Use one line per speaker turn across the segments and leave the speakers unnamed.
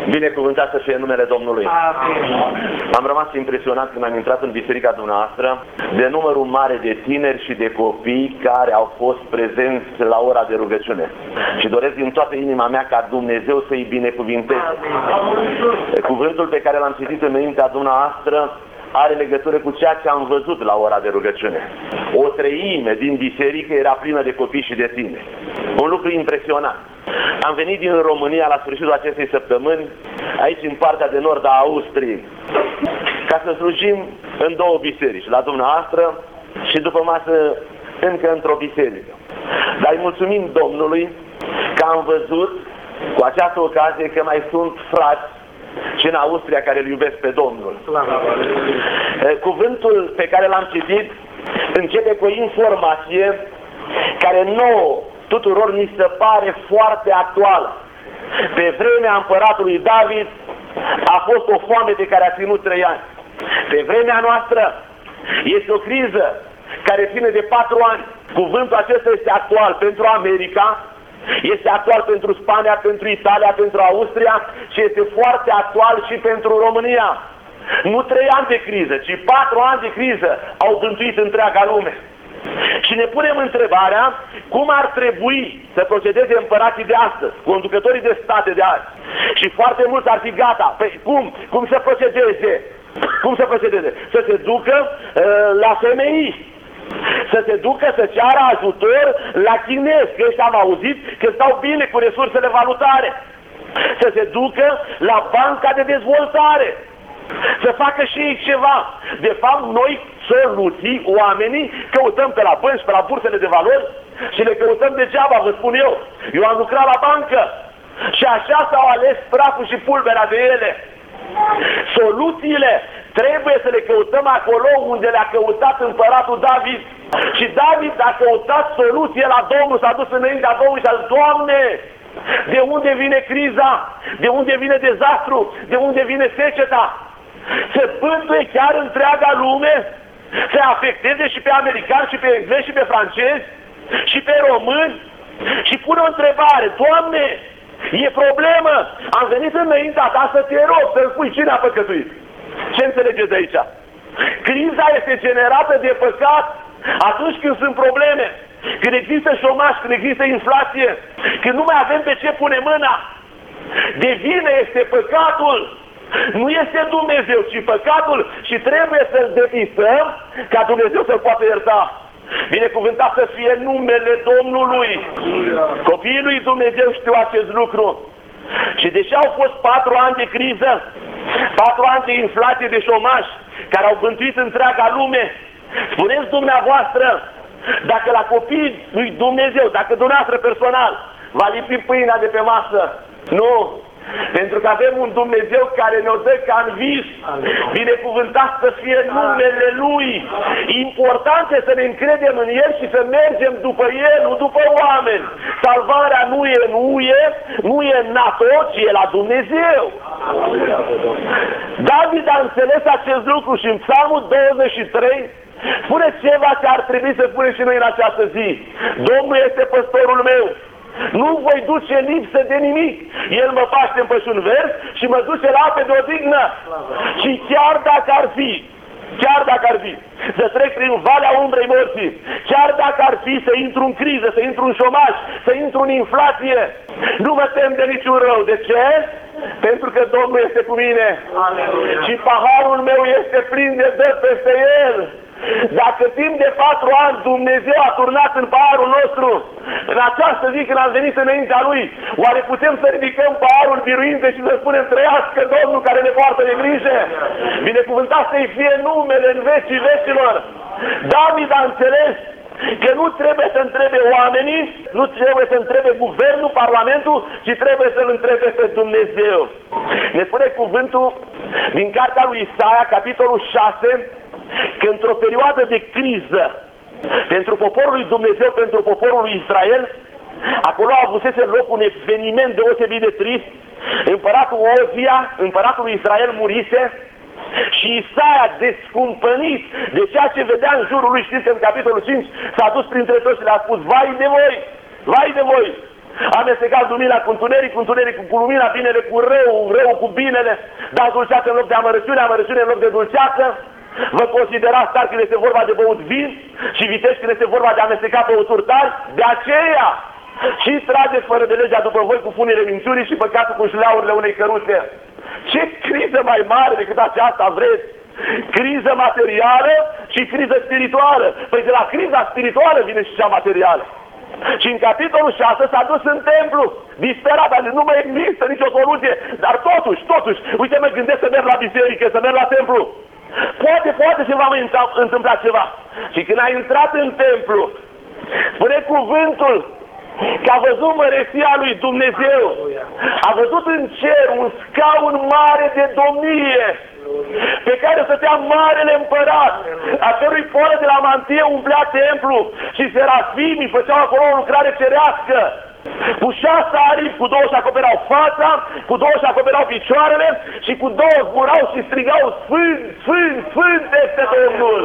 Binecuvântat să fie numele Domnului.
Amin.
Am rămas impresionat când am intrat în biserica dumneavoastră de numărul mare de tineri și de copii care au fost prezenți la ora de rugăciune. Și doresc din toată inima mea ca Dumnezeu să-i binecuvinteze. Cuvântul pe care l-am citit înaintea dumneavoastră are legătură cu ceea ce am văzut la ora de rugăciune. O treime din biserică era plină de copii și de tineri. Un lucru impresionant. Am venit din România la sfârșitul acestei săptămâni, aici în partea de nord a Austriei, ca să slujim în două biserici, la dumneavoastră și după masă încă într-o biserică. Dar îi mulțumim Domnului că am văzut cu această ocazie că mai sunt frați și în Austria care îl iubesc pe Domnul. Cuvântul pe care l-am citit începe cu o informație care nouă tuturor ni se pare foarte actuală. Pe vremea împăratului David a fost o foamete care a ținut 3 ani. Pe vremea noastră este o criză care ține de 4 ani. Cuvântul acesta este actual pentru America, este actual pentru Spania, pentru Italia, pentru Austria și este foarte actual și pentru România. Nu 3 ani de criză, ci 4 ani de criză au bântuit întreaga lume. Și ne punem întrebarea cum ar trebui să procedeze împărații de astăzi, conducătorii de state de azi. Și foarte mulți ar fi gata. Păi cum să procedeze? Cum să procedeze? Să se ducă la FMI, să se ducă să ceară ajutor la chinezi, că ăștia am auzit că stau bine cu resursele valutare, să se ducă la Banca de Dezvoltare, să facă și ei ceva. De fapt, noi soluții, oamenii, căutăm pe la bănci, pe la bursele de valori și le căutăm degeaba, vă spun eu. Eu am lucrat la bancă și așa s-au ales praful și pulberea de ele. Soluțiile trebuie să le căutăm acolo unde le-a căutat împăratul David. Și David a căutat soluție la Domnul, s-a dus înaintea Domnului și a zis: Doamne, de unde vine criza? De unde vine dezastru? De unde vine seceta? Se bântuie chiar întreaga lume, se afecteze și pe americani, și pe englezi, și pe francezi, și pe români, și pune o întrebare: Doamne, e problemă, am venit înaintea ta să te rog, să-mi spui cine a păcătuit. Ce înțelegeți aici? Criza este generată de păcat atunci când sunt probleme, când există șomaj, când există inflație, când nu mai avem pe ce pune mâna. De vină este păcatul. Nu este Dumnezeu, ci păcatul, și trebuie să-l depistăm ca Dumnezeu să-l poată ierta. Binecuvântat să fie numele Domnului. Copiii lui Dumnezeu știu acest lucru. Și deși au fost 4 ani de criză, 4 ani de inflație, de șomaj, care au bântuit întreaga lume, spuneți dumneavoastră, dacă la copiii lui Dumnezeu, dacă dumneavoastră personal va lipi pâinea de pe masă? Nu! Pentru că avem un Dumnezeu care ne-o dă ca în vis. Binecuvântat să fie numele Lui. Important este să ne încredem în El și să mergem după El, nu după oameni. Salvarea nu e în UE, nu e în NATO, ci e la Dumnezeu. David a înțeles acest lucru și în Psalmul 23 spune ceva ce ar trebui să spunem și noi în această zi. Domnul este păstorul meu, nu voi duce lipsă de nimic. El mă paște în pășuni verzi și mă duce la ape de odihnă. Și chiar dacă ar fi să trec prin valea umbrei morții, chiar dacă ar fi să intru în criză, să intru în șomaj, să intru în inflație, nu mă tem de niciun rău. De ce? Pentru că Domnul este cu mine. Și paharul meu este plin de dări peste el. Dacă timp de 4 ani Dumnezeu a turnat în paharul nostru, în această zi când am venit înaintea Lui, oare putem să ridicăm paharul biruinte și să spunem: trăiască Domnul care ne poartă de grijă? Binecuvântat să-i fie numele în vecii vecilor. David a înțeles că nu trebuie să întrebe oamenii, nu trebuie să întrebe guvernul, parlamentul, ci trebuie să-L întrebe pe Dumnezeu. Ne spune cuvântul din cartea lui Isaia, capitolul 6, că într-o perioadă de criză pentru poporul lui Dumnezeu, pentru poporul lui Israel, acolo a avusese loc un eveniment deosebit de trist. Împăratul Ozia, împăratul lui Israel, murise și Isaia, descumpănit de ceea ce vedea în jurul lui, știți, în capitolul 5, s-a dus printre toți și le-a spus: vai de voi, vai de voi, Amestecați lumina cu întuneric, întunericul cu lumina, binele cu rău, rău cu binele, dați dulceață în loc de amărăciune, amărăciune în loc de dulceață. Vă considerați tari când este vorba de băut vin și vitești când este vorba de amestecat băuturi tari. De aceea și trageți fără de legea după voi cu funile minciunii și păcatul cu șleaurile unei căruțe. Ce criză mai mare decât aceasta vreți? Criză materială și criză spirituală. Păi de la criza spirituală vine și cea materială. Și în capitolul 6 s-a dus în templu, disperat, dar nu mai există nicio soluție. Dar totuși, uite, mă gândesc să merg la biserică, să merg la templu. Poate se va mai întâmpla ceva. Și când a intrat în templu, spune cuvântul că a văzut măreția lui Dumnezeu, a văzut în cer un scaun mare de domnie, pe care stătea marele împărat, a cărui poră de la mantie umplea templu și serafimii făceau acolo o lucrare cerească. Cu 6 aripi, cu 2 își acoperau fața, cu 2 își acoperau picioarele și cu 2 zburau și strigau Sfânt, Sfânt, Sfânt este Domnul.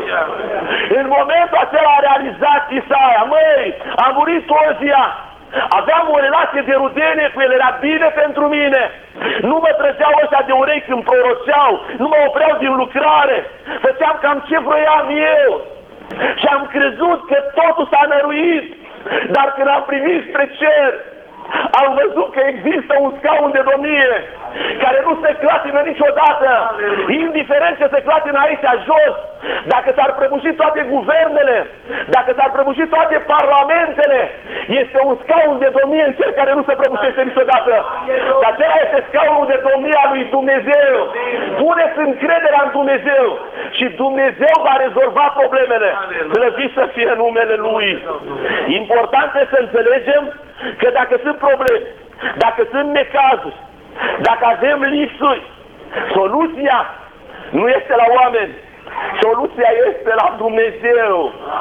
În momentul acela a realizat Isaia, măi, a murit Ozia, aveam o relație de rudenie cu el, era bine pentru mine. Nu mă trăgeau ăștia de urechi când proroceau, nu mă opreau din lucrare, făceam cam ce vroiam eu. Și am crezut că totul s-a năruit. Dar când am privit spre cer, am văzut că există un scaun de domnie care nu se clatină niciodată, indiferent ce se clatină aici jos. Dacă s-ar prăbuși toate guvernele, dacă s-ar prăbuși toate parlamentele, este un scaun de domnie în cer care nu se prăbușește niciodată. Și acela este scaunul de domnie a lui Dumnezeu. Puneți încrederea în Dumnezeu și Dumnezeu va rezolva problemele. Slăvit să fie numele Lui. Important este să înțelegem că dacă sunt probleme, dacă sunt necazuri, dacă avem lipsuri, soluția nu este la oameni, soluția este la Dumnezeu.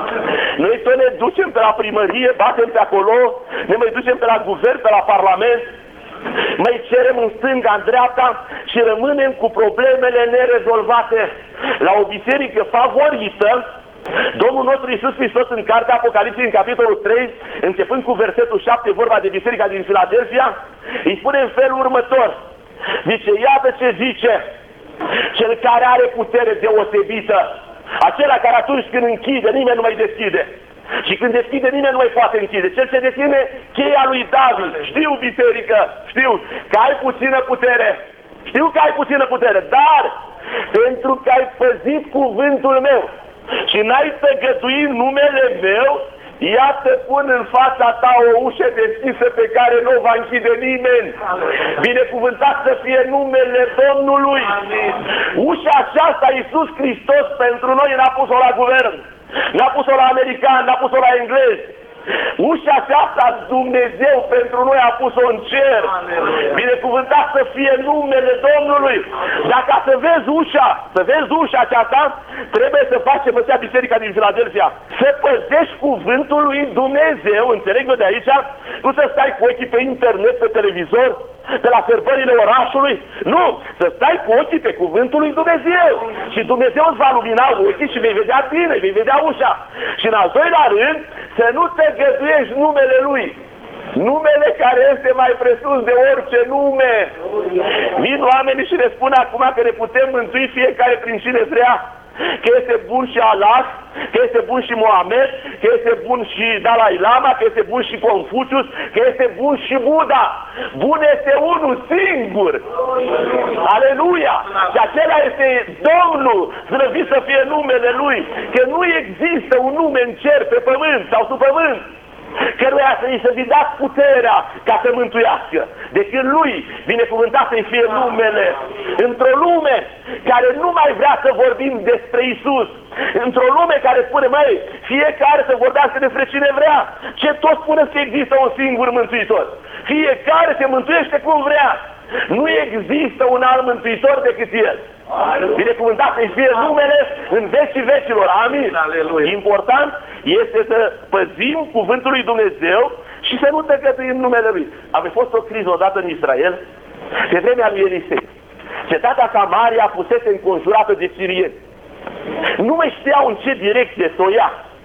Noi tot ne ducem pe la primărie, batem pe acolo, ne mai ducem pe la guvern, pe la parlament, mai cerem în stânga, în dreapta și rămânem cu problemele nerezolvate. La o biserică favorită, Domnul nostru Iisus Hristos în cartea Apocalipsei, în capitolul 3, începând cu versetul 7, vorba de biserica din Filadelfia, îi spune în felul următor. Zice, iată ce zice cel care are putere deosebită, acela care atunci când închide, nimeni nu mai deschide. Și când deschide, nimeni nu mai poate închide. Cel ce deține cheia lui David. Știu, biserică, știu că ai puțină putere. Știu că ai puțină putere, dar pentru că ai păzit cuvântul meu și n-ai tăgăduit numele meu, iată pun în fața ta o ușă deschisă pe care nu o va închide nimeni. Binecuvântat să fie numele Domnului. Amin. Ușa aceasta Iisus Hristos pentru noi n-a pus-o la guvern, n-a pus-o la american, n-a pus-o la englezi. Ușa aceasta Dumnezeu pentru noi a pus-o în cer. Binecuvântat să fie numele Domnului. Dacă să vezi ușa aceasta, trebuie să faci ce făcea biserica din Filadelfia. Să păzești cuvântul lui Dumnezeu, înțeleg eu de aici, nu să stai cu ochii pe internet, pe televizor, de la sărbările orașului. Nu, să stai cu ochii pe cuvântul lui Dumnezeu. Și Dumnezeu îți va lumina ochii și vei vedea bine, vei vedea ușa. Și în al doilea rând, să nu te găduiești numele Lui. Numele care este mai presus de orice nume. Vin oamenii și ne spun acum că ne putem mântui fiecare prin cine vrea. Că este bun și Allah, că este bun și Mohamed, că este bun și Dalai Lama, că este bun și Confucius, că este bun și Buddha. Bun este unul singur. Aleluia! Și acela este Domnul, slăvit să fie numele Lui. Că nu există un nume în cer, pe pământ sau sub pământ, căruia să-i se dați puterea ca să mântuiască, decât Lui, binecuvântat să-i fie numele. Într-o lume care nu mai vrea să vorbim despre Isus, într-o lume care spune, măi, fiecare să vorbească despre cine vrea, ce tot spuneți că există un singur mântuitor. Fiecare se mântuiește cum vrea. Nu există un alt mântuitor decât El. Binecuvântat să-i fie numele în vecii vecilor. Amin. Aleluia. Important este să păzim cuvântul lui Dumnezeu și să nu tăgăduim numele Lui. A mai fost o criză odată în Israel, pe vremea lui Elisei. Cetatea Samaria fusese înconjurată de sirieni. Nu mai știau în ce direcție să o ia.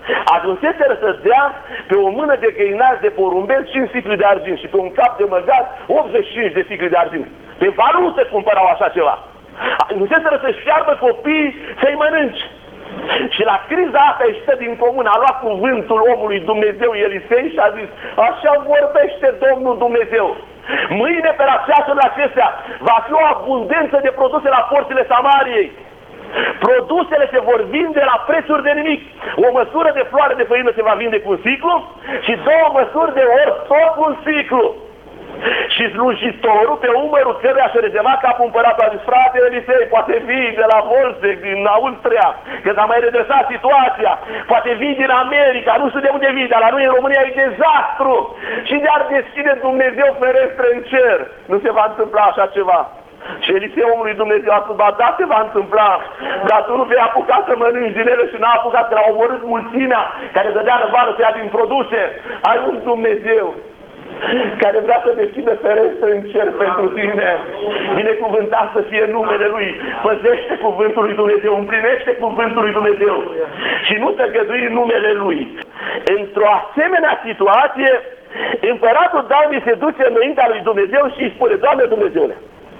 ajunseseră să dea pe o mână de găinați de porumbel 5 sicli de argint și pe un cap de măgar 85 de sicli de argint. Pe valută cumpărau așa ceva. Ajunseseră să-și fiarbă copiii să-i mănânci. Și la criza asta ieșită din comun a luat cuvântul omului Dumnezeu Elisei și a zis: așa vorbește Domnul Dumnezeu. Mâine pe la ceasurile acestea va fi o abundență de produse la porțile Samariei. Produsele se vor vinde la prețuri de nimic. O măsură de floare de făină se va vinde cu un siclu și 2 măsuri de orz tot cu un siclu. Și slujitorul pe umărul căruia și-a rezemat capul împăratul a zis: frate Elisei, poate vii de la Volsec, din Austria, că s-a mai redresat situația, poate vii din America, nu știu de unde vii, dar la noi în România e dezastru și de-ar deschide Dumnezeu ferestre în cer. Nu se va întâmpla așa ceva. Și Elisei omului Dumnezeu a spus: ba da, se va întâmpla, dar tu nu vei apuca să mănânci din ele și n-a apucat, că l-a omorât mulțimea care dădea răvală să ia din produse. Ai un Dumnezeu care vrea să deschidă ferestre în cer pentru tine. Binecuvântat să fie numele Lui. Păzește cuvântul lui Dumnezeu, împlinește cuvântul lui Dumnezeu și nu tăgădui numele Lui. Într-o asemenea situație, împăratul David se duce înaintea lui Dumnezeu și îi spune: Doamne Dumnezeule,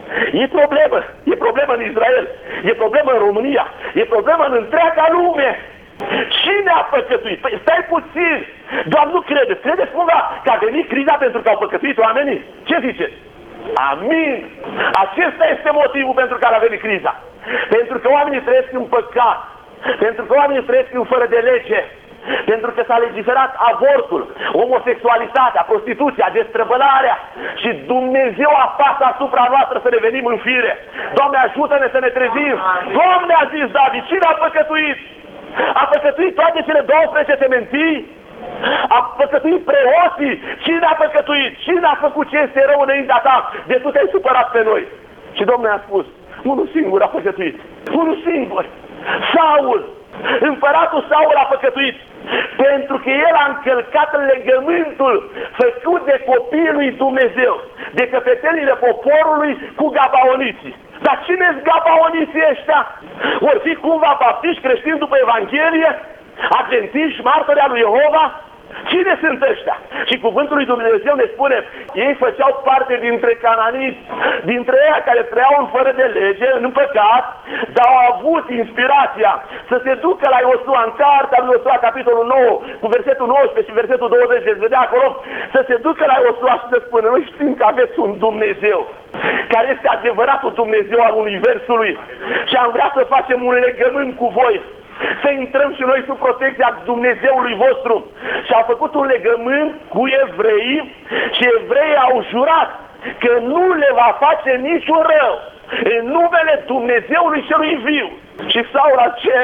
e problemă în Israel, e problemă în România, e problemă în întreaga lume. Cine a păcătuit? Păi stai puțin, doar nu credeți. Credeți cumva că a venit criza pentru că au păcătuit oamenii? Ce ziceți? Amin! Acesta este motivul pentru care a venit criza. Pentru că oamenii trăiesc în păcat, pentru că oamenii trăiesc în fără de lege, pentru că s-a legiferat avortul, homosexualitatea, prostituția, destrăbălarea și Dumnezeu apasă asupra noastră să revenim în fire. Doamne, ajută-ne să ne trezim! Doamne, a zis David, cine a păcătuit? A păcătuit toate cele 12 semenții? A păcătuit preoții? Cine a păcătuit? Cine a făcut ce este rău înaintea ta? De tu te-ai supărat pe noi. Și Domnul a spus: unul singur a păcătuit. Unul singur. Saul. Împăratul Saul a păcătuit pentru că el a încălcat legământul făcut de copiii lui Dumnezeu, de căpetenile poporului cu gabaoniții. Dar cine-s gabaoniții ăștia? Or fi cumva baptiști creștini după Evanghelie? Adventiști, martori al lui Jehova? Cine sunt ăștia? Și cuvântul lui Dumnezeu ne spune: ei făceau parte dintre cananiți, dintre ei care trăiau în fără de lege, în păcat, dar au avut inspirația să se ducă la Iosua, în cartea lui Iosua, capitolul 9, cu versetul 19 și versetul 20, veți vedea acolo, să se ducă la Iosua și să spună: noi știm că aveți un Dumnezeu care este adevăratul Dumnezeu al universului și am vrea să facem un legământ cu voi, să intrăm și noi sub protecția Dumnezeului vostru. Și a făcut un legământ cu evreii și evreii au jurat că nu le va face niciun rău în numele Dumnezeului celui viu. Și Saul,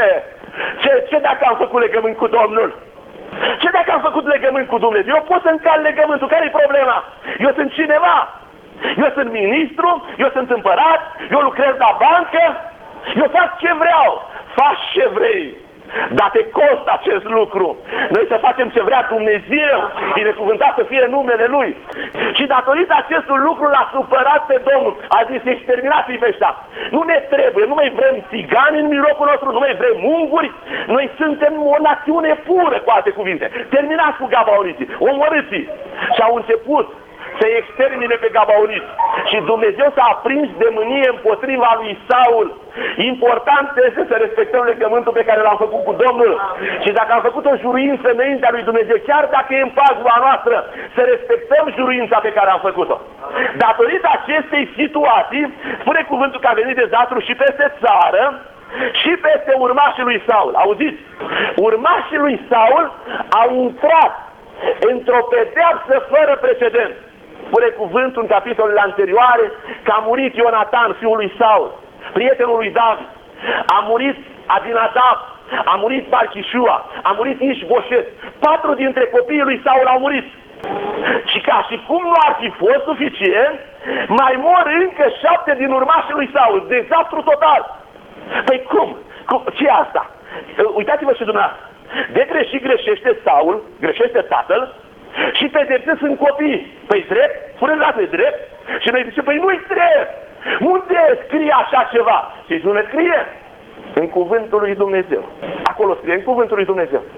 ce dacă am făcut legământ cu Domnul? Ce dacă am făcut legământ cu Dumnezeu? Eu pot să încalc legământul, care-i problema? Eu sunt cineva, eu sunt ministru, eu sunt împărat, eu lucrez la bancă, eu fac ce vreau. Faci ce vrei, dar te costă acest lucru. Noi să facem ce vrea Dumnezeu, binecuvântat să fie numele Lui. Și datorită acestui lucru l-a supărat pe Domnul. A zis: ești terminat, ăștia. Nu ne trebuie, nu mai vrem țigani în mijlocul nostru, nu mai vrem unguri. Noi suntem o națiune pură, cu alte cuvinte. Terminați cu gabaoniții, omorâți-i. Și au început să-i extermine pe gabaoniți. Și Dumnezeu s-a aprins de mânie împotriva lui Saul. Important este să respectăm legământul pe care l-am făcut cu Domnul. Și dacă am făcut o juruință înaintea lui Dumnezeu, chiar dacă e în pagua noastră, să respectăm juruința pe care am făcut-o. Datorită acestei situații, spune cuvântul că a venit dezastru și peste țară și peste urmașii lui Saul. Auziți? Urmașii lui Saul au intrat într-o pedeapsă fără precedent. Spune cuvântul în capitolele anterioare că a murit Ionatan, fiul lui Saul, prietenul lui David, a murit Abinadab, a murit Malchișua, a murit Ișboșet. 4 dintre copiii lui Saul au murit. Și ca și cum nu ar fi fost suficient, mai mor încă 7 din urmașii lui Saul. Dezastru total. Păi cum? Ce e asta? Uitați-vă și dumneavoastră. De greșit greșește Saul, greșește tatăl, și pedepse sunt copii. Păi drept? Spune-mi, drept? Și noi zicem: păi nu-i drept! Unde scrie așa ceva? Și nu ne scrie în cuvântul lui Dumnezeu. Acolo scrie în cuvântul lui Dumnezeu.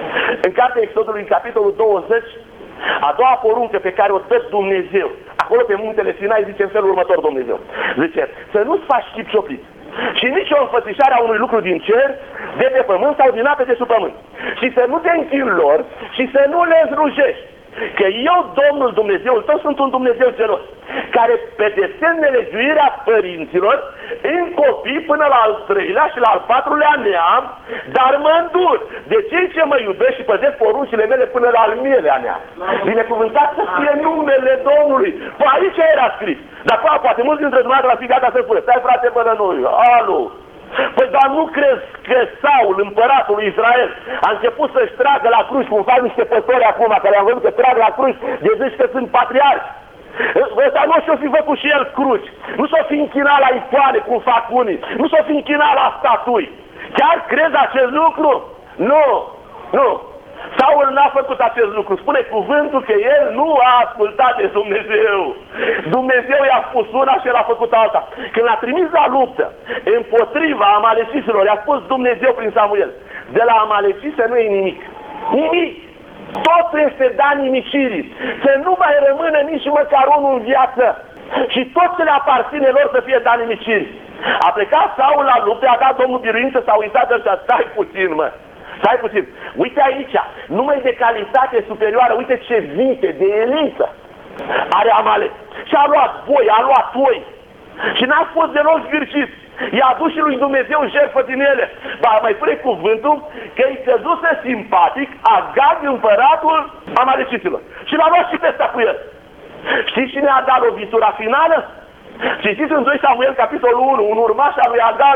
În cartea Exodului, în capitolul 20, a doua poruncă pe care o dă Dumnezeu, acolo pe muntele Sinai, zice în felul următor Dumnezeu. Zice, să nu-ți faci chip cioplit și nici o înfățișare a unui lucru din cer, de pe pământ sau din ape de sub pământ. Și să nu te închini lor și să nu le zrujești. Că eu, Domnul Dumnezeul tău, sunt un Dumnezeu gelos, care pedepse nelegiuirea părinților în copii până la al 3-lea și la al 4-lea neam, dar mă îndur de cei ce mă iubesc și păzesc poruncile mele până la al 1000-lea neam. Binecuvântat să fie numele Domnului. Păi aici era scris. Dar poate mulți dintre dumneavoastră la fi gata să spună, stai frate până noi, alu. Păi dar nu crezi că Saul, împăratul lui Israel, a început să-și tragă la cruci, cum fac niște păstori acum, care am văzut că trag la cruci, de zici că sunt patriarhi. Ăsta nu și-o fi făcut și el cruci, nu s-o fi închinat la icoane, cum fac unii, nu s-o fi închinat la statui. Chiar crezi acest lucru? Nu, nu. Saul n-a făcut acest lucru. Spune cuvântul că el nu a ascultat de Dumnezeu. Dumnezeu i-a spus una și el a făcut alta. Când l-a trimis la luptă împotriva amaleciților, i-a spus Dumnezeu prin Samuel, de la amaleciți nu e nimic. Nimic. Totul este dat nimicirii. Să nu mai rămână nici măcar unul în viață. Și tot ce le aparține lor să fie dat nimicirii. A plecat Saul la luptă, a dat Domnul biruință, s-a uitat ăștia, stai puțin, mă. Stai puțin, uite aici, numai de calitate superioară, uite ce vite, de elită are Amalek. Și a luat boi, a luat oi. Și n-a fost deloc zgârcit. I-a adus și lui Dumnezeu jertfă din ele. Ba, mai spune cuvântul că îi căzuse simpatic Agag, împăratul amaleciților. Și l-a luat și pe ăsta cu el. Știți cine a dat lovitura finală? Citiți în 2 Samuel, capitolul 1, un urmaș al lui Agag,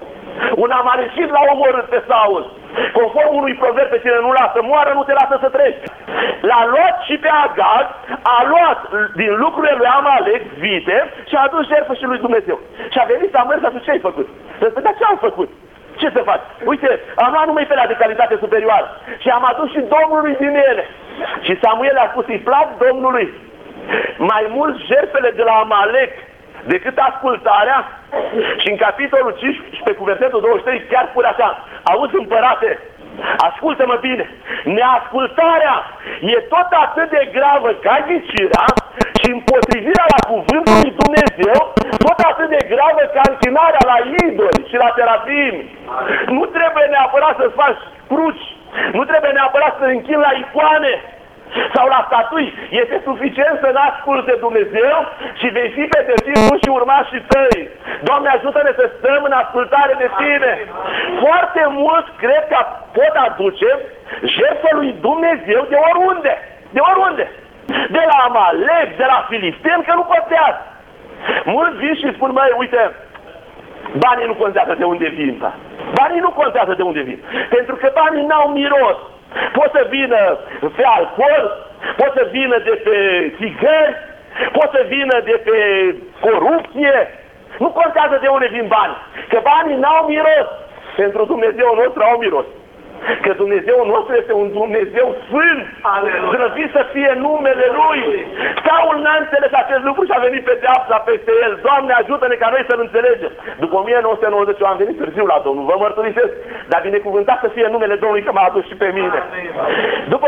un amalecit l-a omorât pe Saul. Conform unui proverb, pe cine nu lasă moară, nu te lasă să treci. L-a luat și pe Agag, a luat din lucrurile lui Amalek vite și a adus jertfă și lui Dumnezeu. Și a venit Samuel să a spus, ce ai făcut? Să spune, dar ce am făcut? Ce să faci? Uite, am luat numai pe la de calitate superioară și am adus și Domnului din ele. Și Samuel a spus, îi plac Domnului mai mult jertfele de la Amalek decât ascultarea. Și în capitolul 15 cu versetul 23 chiar spune așa, auzi împărate, ascultă-mă bine, neascultarea e tot atât de gravă ca ghicirea și împotrivirea la cuvântul lui Dumnezeu tot atât de gravă ca închinarea la idoli și la terafimi. Nu trebuie neapărat să-ți faci cruci, nu trebuie neapărat să închini la icoane sau la statui. Este suficient să n-asculte Dumnezeu și vei fi pedepsit tu și urmașii tăi. Doamne, ajută-ne să stăm în ascultare de Tine. Foarte mult cred că pot aduce jertfă lui Dumnezeu de oriunde. De oriunde. De la Amalek, de la filisteni, că nu contează. Mulți vin și spun, măi, uite, banii nu contează de unde vin. Banii nu contează de unde vin. Pentru că banii n-au miros. Pot să vină pe alcool, pot să vină de pe țigări, pot să vină de pe corupție. Nu contează de unde vin bani. Că banii n-au miros. Pentru Dumnezeu nostru au miros. Că Dumnezeu nostru este un Dumnezeu sfânt. Slăvit să fie numele Lui. Saul n-a înțeles acest lucru și a venit pedeapsa peste el. Doamne, ajută-ne ca noi să-L înțelegem. După 1990 eu am venit târziu la Domnul, vă mărturisesc. Dar binecuvântat să fie numele Domnului că m-a adus și pe mine. După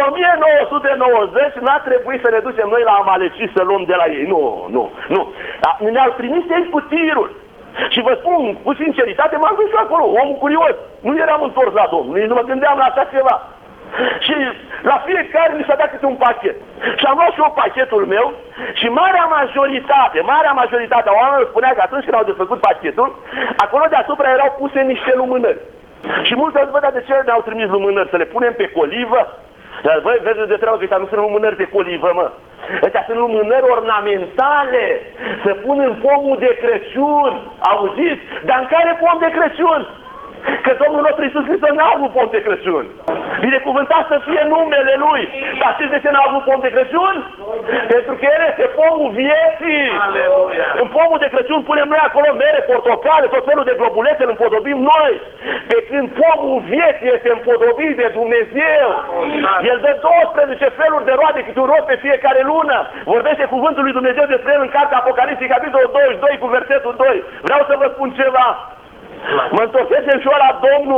1990 n-a trebuit să ne ducem noi la amaleciți să luăm de la ei. Nu. Ne-au trimis ei cu tirul. Și vă spun, cu sinceritate, m-am dus acolo, omul curios. Nu eram întors la Domnul, nici nu mă gândeam la așa ceva. Și la fiecare mi s-a dat câte un pachet. Și am luat și eu pachetul meu și marea majoritate a oamenilor spunea că atunci când au desfăcut pachetul, acolo deasupra erau puse niște lumânări. Și mulți au zis, bă, dar de ce ne-au trimis lumânări? Să le punem pe colivă? Dar băi, vezi de treabă că ăștia nu sunt lumânări pe colivă, mă. Ăștia sunt lumânări ornamentale. Să pun în pomul de Crăciun. Auziți? Dar în care pom de Crăciun? Că Domnul nostru Iisus Hristos n-a avut pom de Crăciun. Binecuvântat să fie numele Lui. Dar știți de ce n-a avut pom de Crăciun? Pentru că El este pomul vieții. Aleluia. În pomul de Crăciun punem noi acolo mere, portocale, tot felul de globulețe, îl împodobim noi. Pe când pomul vieții este împodobit de Dumnezeu. El dă 12 feluri de roade, câte un rod pe fiecare lună. Vorbește cuvântul lui Dumnezeu despre el în cartea Apocalipsii, capitolul 22, cu versetul 2. Vreau să vă spun ceva. Mă întorsesem și eu la Domnul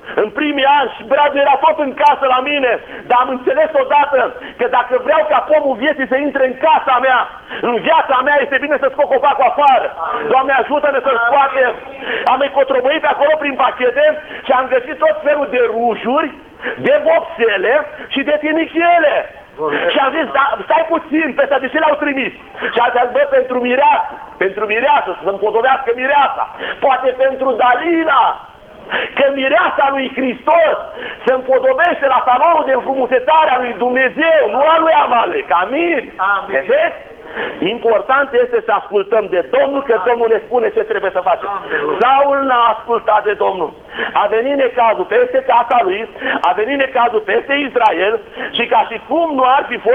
în primii ani și bradul era tot în casă la mine, dar am înțeles odată că dacă vreau ca pomul vieții să intre în casa mea, în viața mea, este bine să scot copacul afară. Doamne, ajută-ne să-l scoatem. Am ecotrobăit pe acolo prin pachete și am găsit tot felul de rujuri, de vopsele și de tinichiele. Și am zis, da, stai puțin, pe ăsta de ce le-au trimis? Și am zis, bă, pentru mireasă, să împodobească mireasa, poate pentru Dalila, că mireasa lui Hristos se împodobește la salonul de înfrumusețare a lui Dumnezeu, nu a lui Amalek. Amin. Vedeți? Important este să ascultăm de Domnul, că Domnul ne spune ce trebuie să facem. Saul n-a ascultat de Domnul. A venit necazul peste casa lui, a venit necazul peste Israel și ca și cum nu ar fi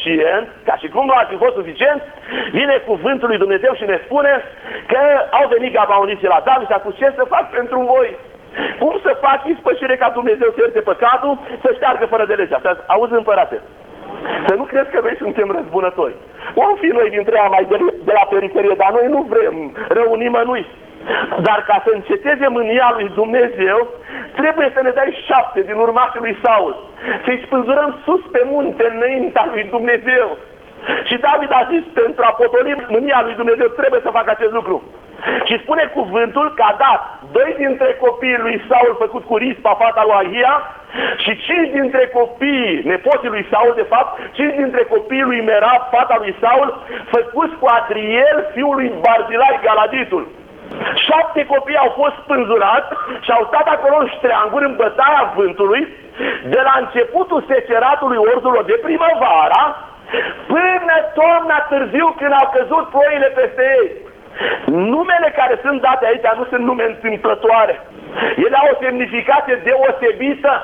fost suficient, vine cuvântul lui Dumnezeu și ne spune că au venit gabaoniții la David și a spus, ce să fac pentru voi? Cum să fac ispășire ca Dumnezeu să ierte păcatul, să șteargă fără de legea? Auzi, împărate, să nu crezi că noi suntem răzbunători. Om fi noi dintre ea mai de la periferie, dar noi nu vrem rău nimănui. Dar ca să înceteze mânia lui Dumnezeu, trebuie să ne dai 7 din urmașii lui Saul. Să-i spânzurăm sus pe munte înaintea lui Dumnezeu. Și David a zis, pentru a potoli mânia lui Dumnezeu, trebuie să facă acest lucru. Și spune cuvântul că a dat 2 dintre copiii lui Saul făcut cu Rispa, fata lui Ahia, și 5 dintre copiii, nepoții lui Saul de fapt, 5 dintre copiii lui Merab, fata lui Saul, făcuți cu Adriel, fiul lui Barzilai, Galaditul. 7 copii au fost spânzurați și au stat acolo în ștreanguri, în bătaia vântului, de la începutul seceratului ordurilor de primăvara, până toamna târziu, când au căzut ploile peste ei. Numele care sunt date aici nu sunt nume întâmplătoare. Ele au o semnificație deosebită.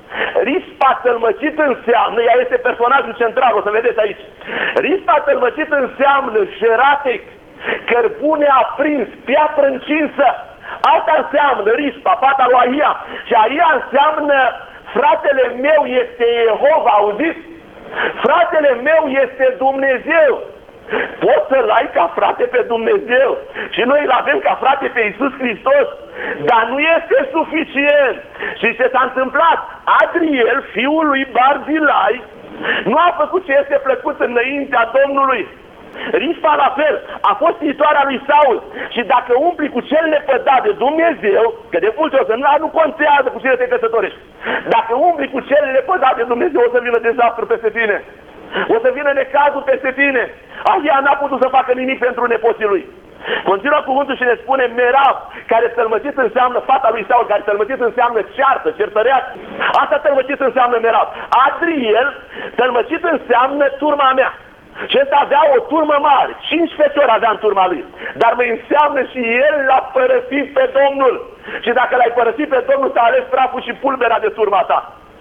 Rispa tălmăcit înseamnă, ea este personajul central, o să vedeți aici. Rispa tălmăcit înseamnă jeratec, cărbune aprins, piatră încinsă. Asta înseamnă Rispa, fata lui Ahia. Și Ahia înseamnă fratele meu este Jehova, auziți? Fratele meu este Dumnezeu. Poți să-l ai ca frate pe Dumnezeu și noi îl avem ca frate pe Iisus Hristos, dar nu este suficient. Și ce s-a întâmplat? Adriel, fiul lui Barzilai, nu a făcut ce este plăcut înaintea Domnului. Rispa la fel, a fost iitoarea lui Saul. Și dacă umpli cu cel nepădat de Dumnezeu, că de multe ori nu contează cu cine te căsătorești, dacă umpli cu cel nepădat de Dumnezeu, o să vină dezastru peste tine. O să vină necazul peste tine. Ahia n-a putut să facă nimic pentru nepoții lui. Continuă cuvântul și ne spune Merab, care tălmăcit înseamnă fata lui Saul, care tălmăcit înseamnă ceartă, certăreață. Asta tălmăcit înseamnă Merab. Adriel, tălmăcit înseamnă turma mea. Și ăsta avea o turmă mare, 5 feciori avea în turma lui. Dar mai înseamnă și el l-a părăsit pe Domnul. Și dacă l-ai părăsit pe Domnul, s-a ales praful și pulberea de turma ta.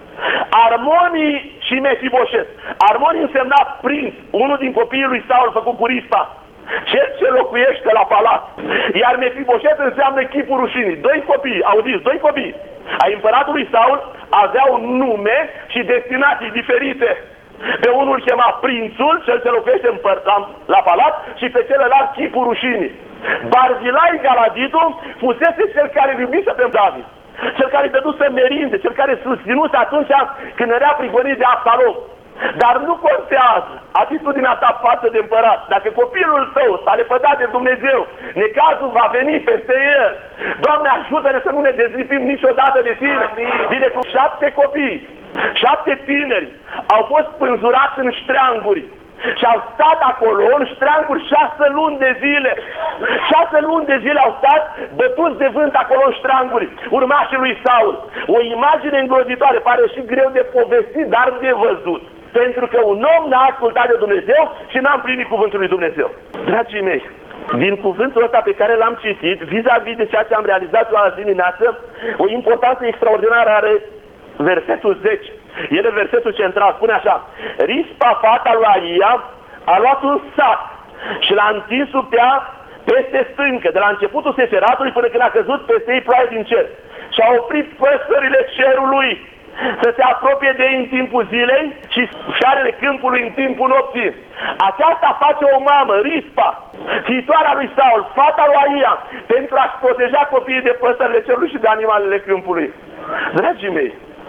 Armonii și Mefiboset. Armonii însemna prinț, unul din copiii lui Saul făcut cu Rispa, cel ce locuiește la palat. Iar Mefiboset înseamnă chipul rușinii. 2 copii, auziți, 2 copii ai împăratului Saul aveau nume și destinații diferite. Pe unul chema prințul, cel ce locuiește la palat, și pe celălalt chipul rușinii. Barzilai Galaditul fusese cel care îl iubise pe David, cel care îi dăduse merinde, cel care susținuse atunci când era prigonit de Absalom. Dar nu contează atitudinea ta față de împărat. Dacă copilul tău s-a lepădat de Dumnezeu, necazul va veni peste el. Doamne, ajută-ne să nu ne dezlipim niciodată de tine. Vine cu 7 copii, 7 tineri au fost pânzurați în ștreanguri și au stat acolo în ștreanguri 6 luni de zile. 6 luni de zile au stat bătuți de vânt acolo în ștreanguri, urmașii lui Saul. O imagine îngrozitoare, pare și greu de povestit, dar de văzut. Pentru că un om n-a ascultat de Dumnezeu și n-a împlinit cuvântul lui Dumnezeu. Dragii mei, din cuvântul ăsta pe care l-am citit, vis-a-vis de ceea ce am realizat eu azi dimineață, o importanță extraordinară are versetul 10. El e versetul central, spune așa: Rispa, fata lui Aia, a luat un sac și l-a întins sub ea peste stâncă, de la începutul seceratului până când a căzut peste ei ploaie din cer. Și a oprit păsările cerului să se apropie de ei în timpul zilei și șarele câmpului în timpul nopții. Aceasta face o mamă, Rispa, fiitoarea lui Saul, fata lui Aia, pentru a-și proteja copiii de păsările cerului și de animalele câmpului. Dragii mei,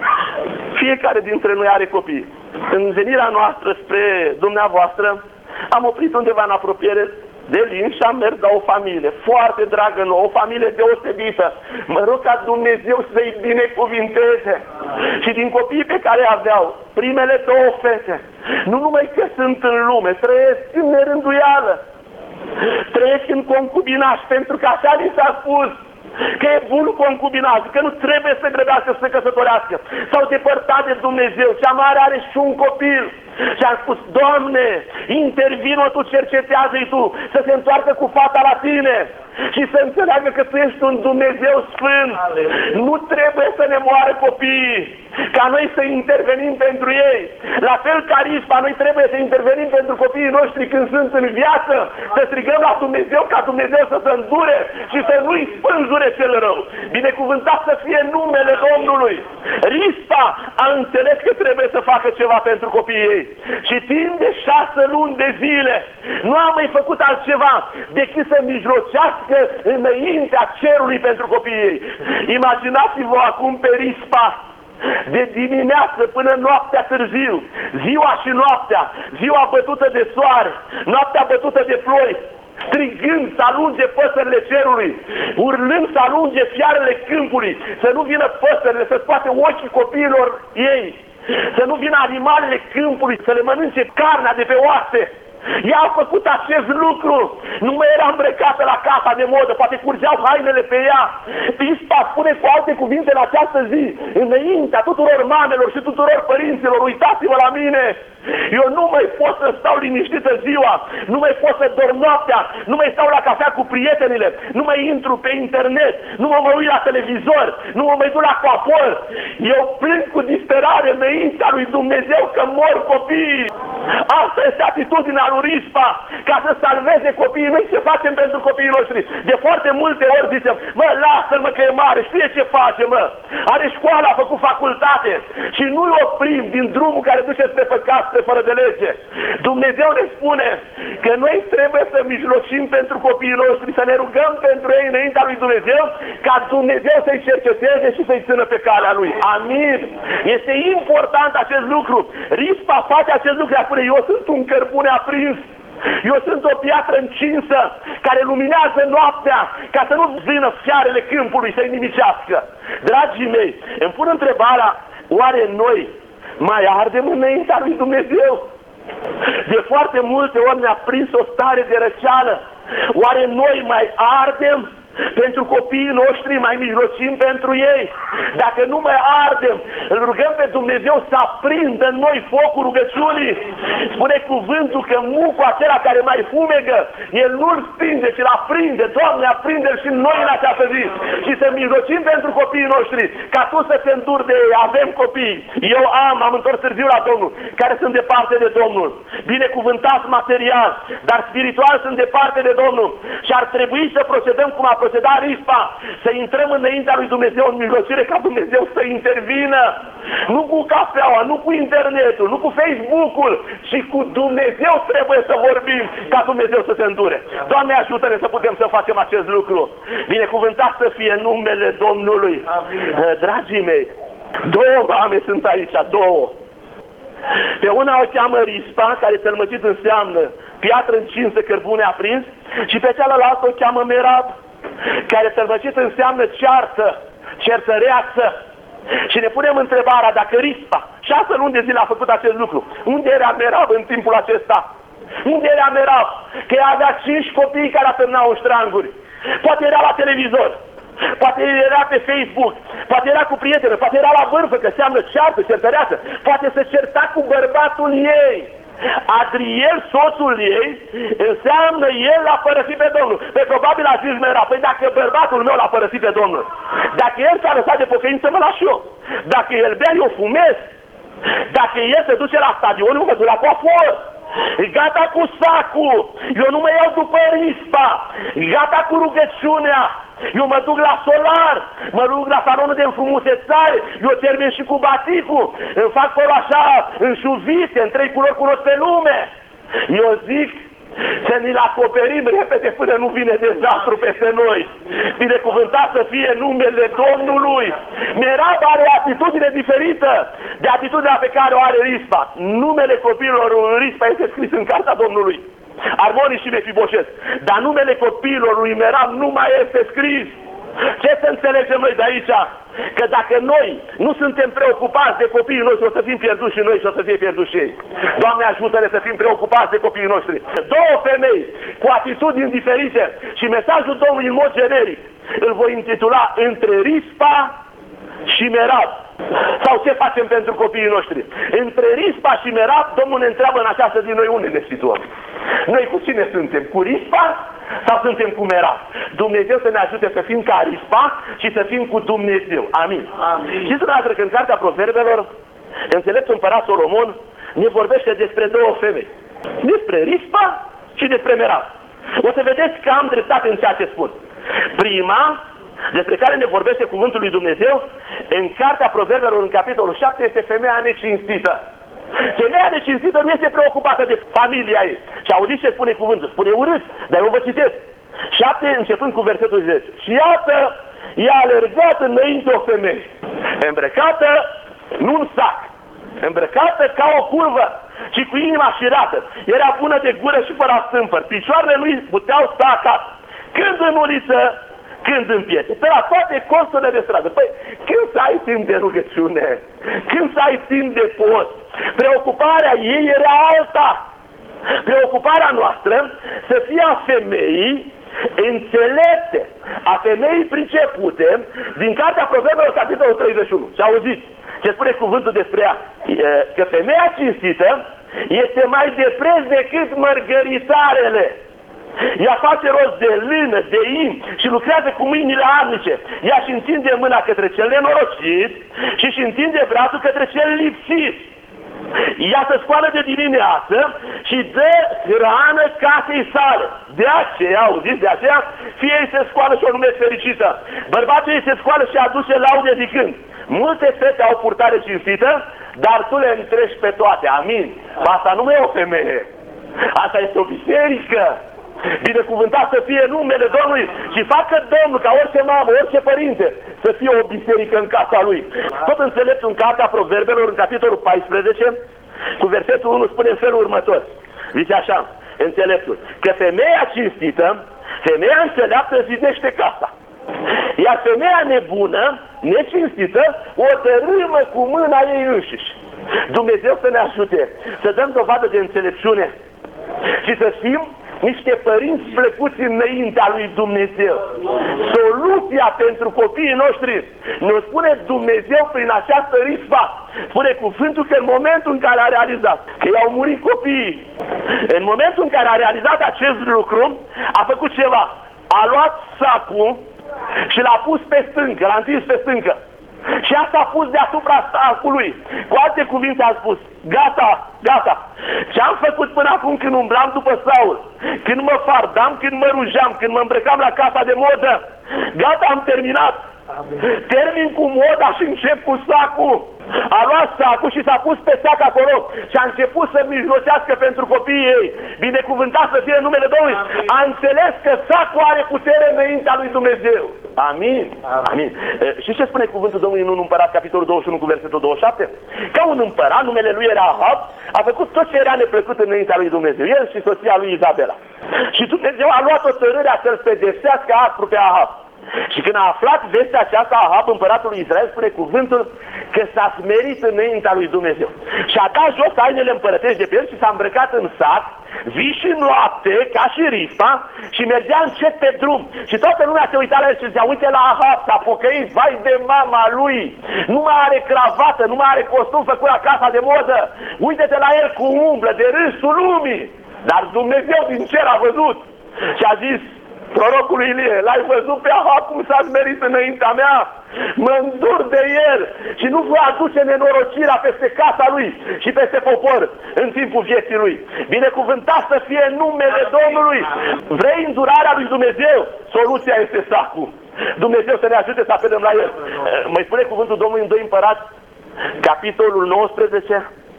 fiecare dintre noi are copii. În venirea noastră spre dumneavoastră, am oprit undeva în apropiere de Lin și am mers la o familie foarte dragă nouă, o familie deosebită. Mă rog ca Dumnezeu să-i binecuvinteze. Și din copiii pe care aveau, primele două fete, nu numai că sunt în lume, trăiesc în nerânduială, trăiesc în concubinaș, pentru că așa li s-a spus că e bun concubinaj, că nu trebuie să grăbească să se căsătorească. S-au depărtat de Dumnezeu, cea mare are și un copil. Și am spus, Doamne, intervino Tu, cercetează-i Tu, să se întoarcă cu fata la Tine și să înțeleagă că Tu ești un Dumnezeu Sfânt. Nu trebuie să ne moară copiii, ca noi să intervenim pentru ei. La fel ca rispa, noi trebuie să intervenim pentru copiii noștri când sunt în viață, să strigăm la Dumnezeu ca Dumnezeu să se îndure și să nu-i spânzure cel rău. Binecuvântat să fie numele Domnului. Rispa a înțeles că trebuie să facă ceva pentru copiii ei. Și timp de 6 luni de zile nu am mai făcut altceva decât să mijlocească înaintea cerului pentru copiii ei. Imaginați-vă acum pe rispa de dimineață până noaptea târziu, ziua și noaptea, ziua bătută de soare, noaptea bătută de ploi, strigând să alunge păsările cerului, urlând să alunge fiarele câmpului, să nu vină păsările, să scoate ochii copiilor ei, să nu vină animalele câmpului, să le mănânce carnea de pe oase. Ea a făcut acest lucru, nu mai era îmbrăcată la casa de modă, poate curgeau hainele pe ea. Rispa spune cu alte cuvinte în această zi, înaintea tuturor mamelor și tuturor părinților, uitați-vă la mine, eu nu mai pot să stau liniștită ziua, nu mai pot să dorm noaptea, nu mai stau la cafea cu prietenile, nu mai intru pe internet, nu mă uit la televizor, nu mă mai duc la coafor. Eu plâng cu disperare înaintea lui Dumnezeu că mor copiii. Asta este atitudinea lui Rispa, ca să salveze copiii. Noi ce facem pentru copiii noștri? De foarte multe ori zicem, mă, lasă-l mă că e mare, știe ce face, mă. Are școală, a făcut facultate și nu-l oprim din drumul care duce spre păcat, spre fără de lege. Dumnezeu ne spune că noi trebuie să mijlocim pentru copiii noștri, să ne rugăm pentru ei înaintea lui Dumnezeu, ca Dumnezeu să-i cerceteze și să-i țină pe calea lui. Amin. Este important acest lucru. Rispa face acest lucru, spune, eu sunt un cărbune aprins, eu sunt o piatră încinsă care luminează noaptea ca să nu vină fiarele câmpului să-i nimicească. Dragii mei, îmi pun întrebarea, oare noi mai ardem înaintea lui Dumnezeu? De foarte multe ori ne-a prins o stare de răceală. Oare noi mai ardem pentru copiii noștri, mai mijlocim pentru ei? Dacă nu mai ardem, îl rugăm pe Dumnezeu să aprindă în noi focul rugăciunii. Spune cuvântul că mucul acela care mai fumegă, el nu-l stinge, ci îl aprinde. Doamne, aprinde-l și noi în această zi. Și să mijlocim pentru copiii noștri, ca Tu să te înduri de ei. Avem copii. Eu am întors târziu la Domnul, care sunt departe de Domnul. Binecuvântați material, dar spiritual sunt departe de Domnul. Și ar trebui să procedăm cum a procedat Rispa, să intrăm înaintea lui Dumnezeu în mijlocire, ca Dumnezeu să intervină. Nu cu cafeaua, nu cu internetul, nu cu Facebook-ul, ci cu Dumnezeu trebuie să vorbim, ca Dumnezeu să se îndure. Doamne, ajută-ne să putem să facem acest lucru. Binecuvântat să fie numele Domnului. Amin. Dragii mei, două mame sunt aici, două. Pe una o cheamă Rispa, care tălmăcit înseamnă piatră încinsă, cărbune aprins, și pe cealaltă o cheamă Merab, care tălmăcit înseamnă ceartă, certăreață. Și ne punem întrebarea, dacă Rispa 6 luni de zile a făcut acest lucru, unde era Merab în timpul acesta? Unde era Merab? Că ea avea 5 copii care atârnau în ștranguri. Poate era la televizor, poate era pe Facebook, poate era cu prietenă, poate era la vârfă, că înseamnă ceartă, certăreață, poate se certa cu bărbatul ei. Adriel, soțul ei, înseamnă el l-a părăsit pe Domnul. Pe probabil a zis Merab, păi dacă bărbatul meu l-a părăsit pe Domnul, dacă el s-a lăsat de pocăință, mă las eu. Dacă el bea, eu fumez. Dacă el se duce la stadion, eu mă duc la coafor. Gata cu sacul, eu nu mă iau după Rispa. Gata cu rugăciunea, eu mă duc la solar, mă duc la salonul de înfrumusețare, eu termin și cu baticul, îmi fac părul așa înșuvite, în 3 culori cunosc pe lume. Eu zic să ne-l acoperim repede până nu vine dezastru peste noi. Binecuvântat să fie numele Domnului. Merab are o atitudine diferită de atitudinea pe care o are Rispa. Numele copiilor lui Rispa este scris în cartea Domnului, Armoni și Mefiboset, dar numele copiilor lui Merab nu mai este scris. Ce să înțelegem noi de aici? Că dacă noi nu suntem preocupați de copiii noștri, o să fim pierduți și noi și o să fie pierduți și ei. Doamne, ajută-ne să fim preocupați de copiii noștri. Două femei cu atitudini diferite și mesajul Domnului în mod generic îl voi intitula Între Rispa și Merab. Sau ce facem pentru copiii noștri? Între Rispa și Merab, Domnul ne întreabă în această zi, noi unde ne situăm? Noi cu cine suntem? Cu Rispa sau suntem cu Merab? Dumnezeu să ne ajute să fim ca Rispa și să fim cu Dumnezeu. Amin. Amin. Știți dumneavoastră că în cartea Proverbelor, înțeleptul împărat Solomon ne vorbește despre două femei. Despre Rispa și despre Merab. O să vedeți că am dreptate în ceea ce spun. Prima, despre care ne vorbește cuvântul lui Dumnezeu, în cartea Proverbelor, în capitolul 7, este femeia necinstită. Femeia necinstită nu este preocupată de familia ei. Și auziți ce spune cuvântul? Spune urât, dar eu vă citesc. 7, începând cu versetul 10. Și iată, i-a alergat înainte o femeie, îmbrăcată nu în sac, îmbrăcată ca o curvă și cu inima șirată. Era bună de gură și fără astâmpăr. Picioarele lui puteau sta acasă, când în uliță, când în piețe, pe la toate costurile de stradă. Păi, când să ai timp de rugăciune? Când să ai timp de post? Preocuparea ei era alta. Preocuparea noastră să fie a femeii înțelepte, a femeii pricepute, din cartea Proverbelor, capitolul 31. Și auziți ce spune cuvântul despre ea? Că femeia cinstită este mai de preț decât mărgăritarele. Ea face rost de lână, de in și lucrează cu mâinile arnice. Ea și întinde mâna către cel nenorocit și își întinde brațul către cel lipsit. Ea se scoală de dimineață și dă hrană casei sale. De aceea, auziți, de aceea, fie ei se scoală și o numesc fericită. Bărbatul ei se scoală și aduce laude zicând: multe fete au purtare cinstită, dar tu le întrești pe toate. Amin. Asta nu e o femeie. Asta este o biserică. Binecuvântat să fie numele Domnului și facă Domnul ca orice mamă, orice părinte să fie o biserică în casa lui. Tot înțeleptul în cartea Proverbelor, în capitolul 14, cu versetul 1, spune în felul următor. Zice așa, înțeleptul, că femeia cinstită, femeia înțeleaptă zidește casa, iar femeia nebună, necinstită, o dărâmă cu mâna ei înșiși. Dumnezeu să ne ajute să dăm dovadă de înțelepciune și să fim niște părinți plăcuți înaintea lui Dumnezeu. Soluția pentru copiii noștri ne spune Dumnezeu prin această Rispa. Spune cuvântul că în momentul în care a realizat că i-au murit copiii, în momentul în care a realizat acest lucru, a făcut ceva. A luat sacul și l-a pus pe stâncă, l-a întins pe stâncă. Și asta a pus deasupra sacului. Cu alte cuvinte a spus: gata, gata. Ce-am făcut până acum când umblam după Saul, când mă fardam, când mă rujeam, când mă îmbrăcam la casa de modă, gata, am terminat. Termin cu moda și încep cu sacul. A luat sacul și s-a pus pe sac acolo și a început să mijlocească pentru copiii ei. Binecuvântat să fie numele Domnului. A înțeles că sacul are putere înaintea lui Dumnezeu. Amin. Amin. Și ce spune cuvântul Domnului în 1 Împărat, capitolul 21 cu versetul 27? Ca un împărat, numele lui era Ahab, a făcut tot ce era neplăcut înaintea lui Dumnezeu, el și soția lui Izabela. Și Dumnezeu a luat o tărâre să-l pedepsească aspru pe Ahab. Și când a aflat vestea aceasta, Ahab, împăratul lui Israel, spune cuvântul că s-a smerit înaintea lui Dumnezeu. Și a dat jos hainele împărătești de pe el și s-a îmbrăcat în sac, zi și noapte, ca și Rispa, și mergea încet pe drum. Și toată lumea se uita la el și zicea: uite la Ahab, s-a pocăit, vai de mama lui, nu mai are cravată, nu mai are costum făcut la casa de modă, uite-te la el cu umblă de râsul lumii. Dar Dumnezeu din cer a văzut și a zis prorocul Ilie: l-ai văzut pe Ahab cum s-a smerit înaintea mea? Mă îndur de el și nu vă aduce nenorocirea peste casa lui și peste popor în timpul vieții lui. Binecuvântat să fie numele Domnului. Vrei îndurarea lui Dumnezeu? Soluția este sacul. Dumnezeu să ne ajute să apelăm la el. Mai spune cuvântul Domnului în 2 Împărați, capitolul 19,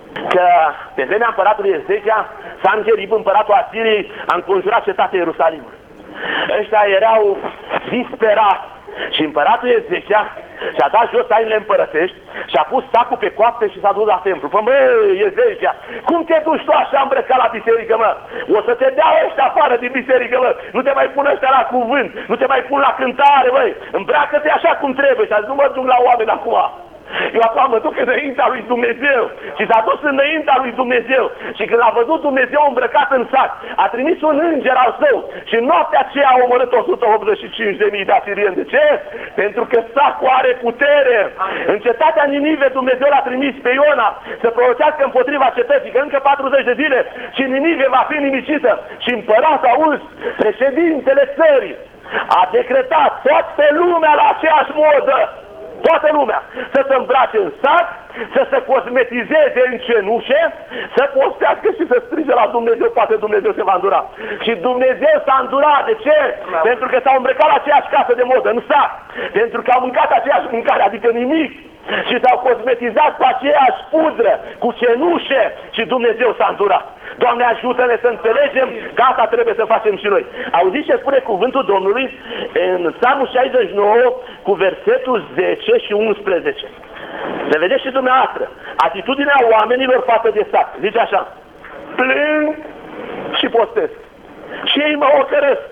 că pe vremea împăratului Ezechia, Sancherib, împăratul Asiriei, a înconjurat cetatea Ierusalimului. Ăștia erau disperați și împăratul Ezechia și-a dat jos tainele împărătești și-a pus sacul pe coapte și s-a dus la templu. Păi, mă, Ezechia, cum te duci tu așa îmbrăcat la biserică, mă? O să te dea ăștia afară din biserică, mă! Nu te mai pun ăștia la cuvânt, nu te mai pun la cântare, măi! Îmbracă-te așa cum trebuie și a zis, nu mă duc la oameni acum. Eu acum mă duc înaintea lui Dumnezeu și s-a dus înaintea lui Dumnezeu și când a văzut Dumnezeu îmbrăcat în sac, a trimis un înger al său și noaptea aceea a omorât 185.000 de asirieni. De ce? Pentru că sacul are putere. În cetatea Ninive Dumnezeu l-a trimis pe Iona să prorocească împotriva cetății, că încă 40 de zile și Ninive va fi nimicită. Și împăratul Auz, președintele țării, a decretat toată lumea la aceeași modă. Toată lumea să se îmbrace în sac, să se cosmetizeze în cenușe, să postească și să strige la Dumnezeu, poate Dumnezeu se va îndura. Și Dumnezeu s-a îndurat. De ce? Pentru că s-au îmbrăcat la aceeași casă de modă, în sac. Pentru că au mâncat aceeași mâncare, adică nimic. Și s-au cosmetizat cu aceeași pudră, cu cenușe și Dumnezeu s-a îndurat. Doamne, ajută-ne să înțelegem că asta trebuie să facem și noi. Auziți ce spune cuvântul Domnului în Psalmul 69 cu versetul 10 și 11. Să vedeți și dumneavoastră atitudinea oamenilor față de sac. Zice așa: plâng și postesc și ei mă ocăresc,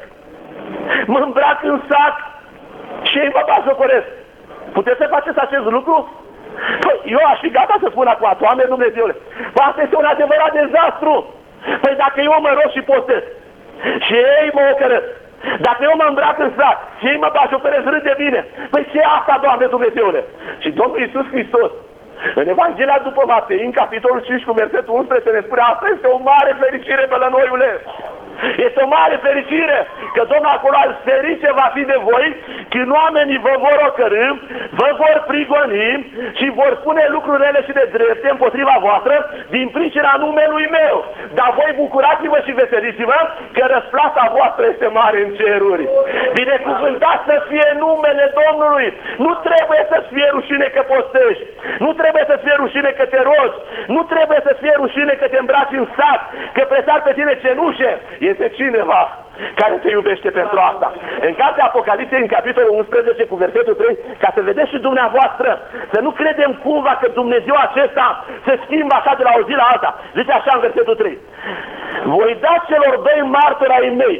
mă îmbrac în sac și ei mă bajocoresc. Puteți să faceți acest lucru? Păi, eu aș fi gata să spun acum, Doamne Dumnezeule, asta este un adevărat dezastru. Păi dacă eu mă rog și postesc și ei mă ocăresc, dacă eu mă îmbrac în sac și ei mă bajocoresc, râd de bine, păi ce e asta, Doamne Dumnezeule? Și Domnul Iisus Hristos, în Evanghelia după Matei, în capitolul 5 cu versetul 11, ne spune: asta este o mare fericire pe la noiule. Este o mare fericire că Domnul acolo al ferice va fi de voi când oamenii vă vor ocărî, vă vor prigoni și vor spune lucruri rele și de drepte împotriva voastră din pricina numelui meu. Dar voi bucurați-vă și veseliți-vă că răsplata voastră este mare în ceruri. Binecuvântat să fie numele Domnului. Nu trebuie să-ți fie rușine că postești, nu trebuie să-ți fie rușine că te rogi, nu trebuie să-ți fie rușine că te îmbraci în sac, că presar pe tine cenușe. Este cineva care te iubește pentru asta. În cartea Apocalipsei, în capitolul 11 cu versetul 3, ca să vedeți și dumneavoastră, să nu credem cumva că Dumnezeu acesta se schimbă așa de la o zi la alta. Zice așa în versetul 3: voi da celor doi martori ai mei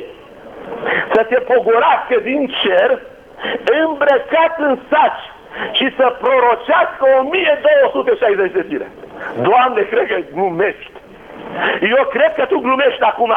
să se pogorească din cer, îmbrăcați în saci, și să prorocească 1260 de zile. Doamne, cred că glumești. Eu cred că tu glumești acum.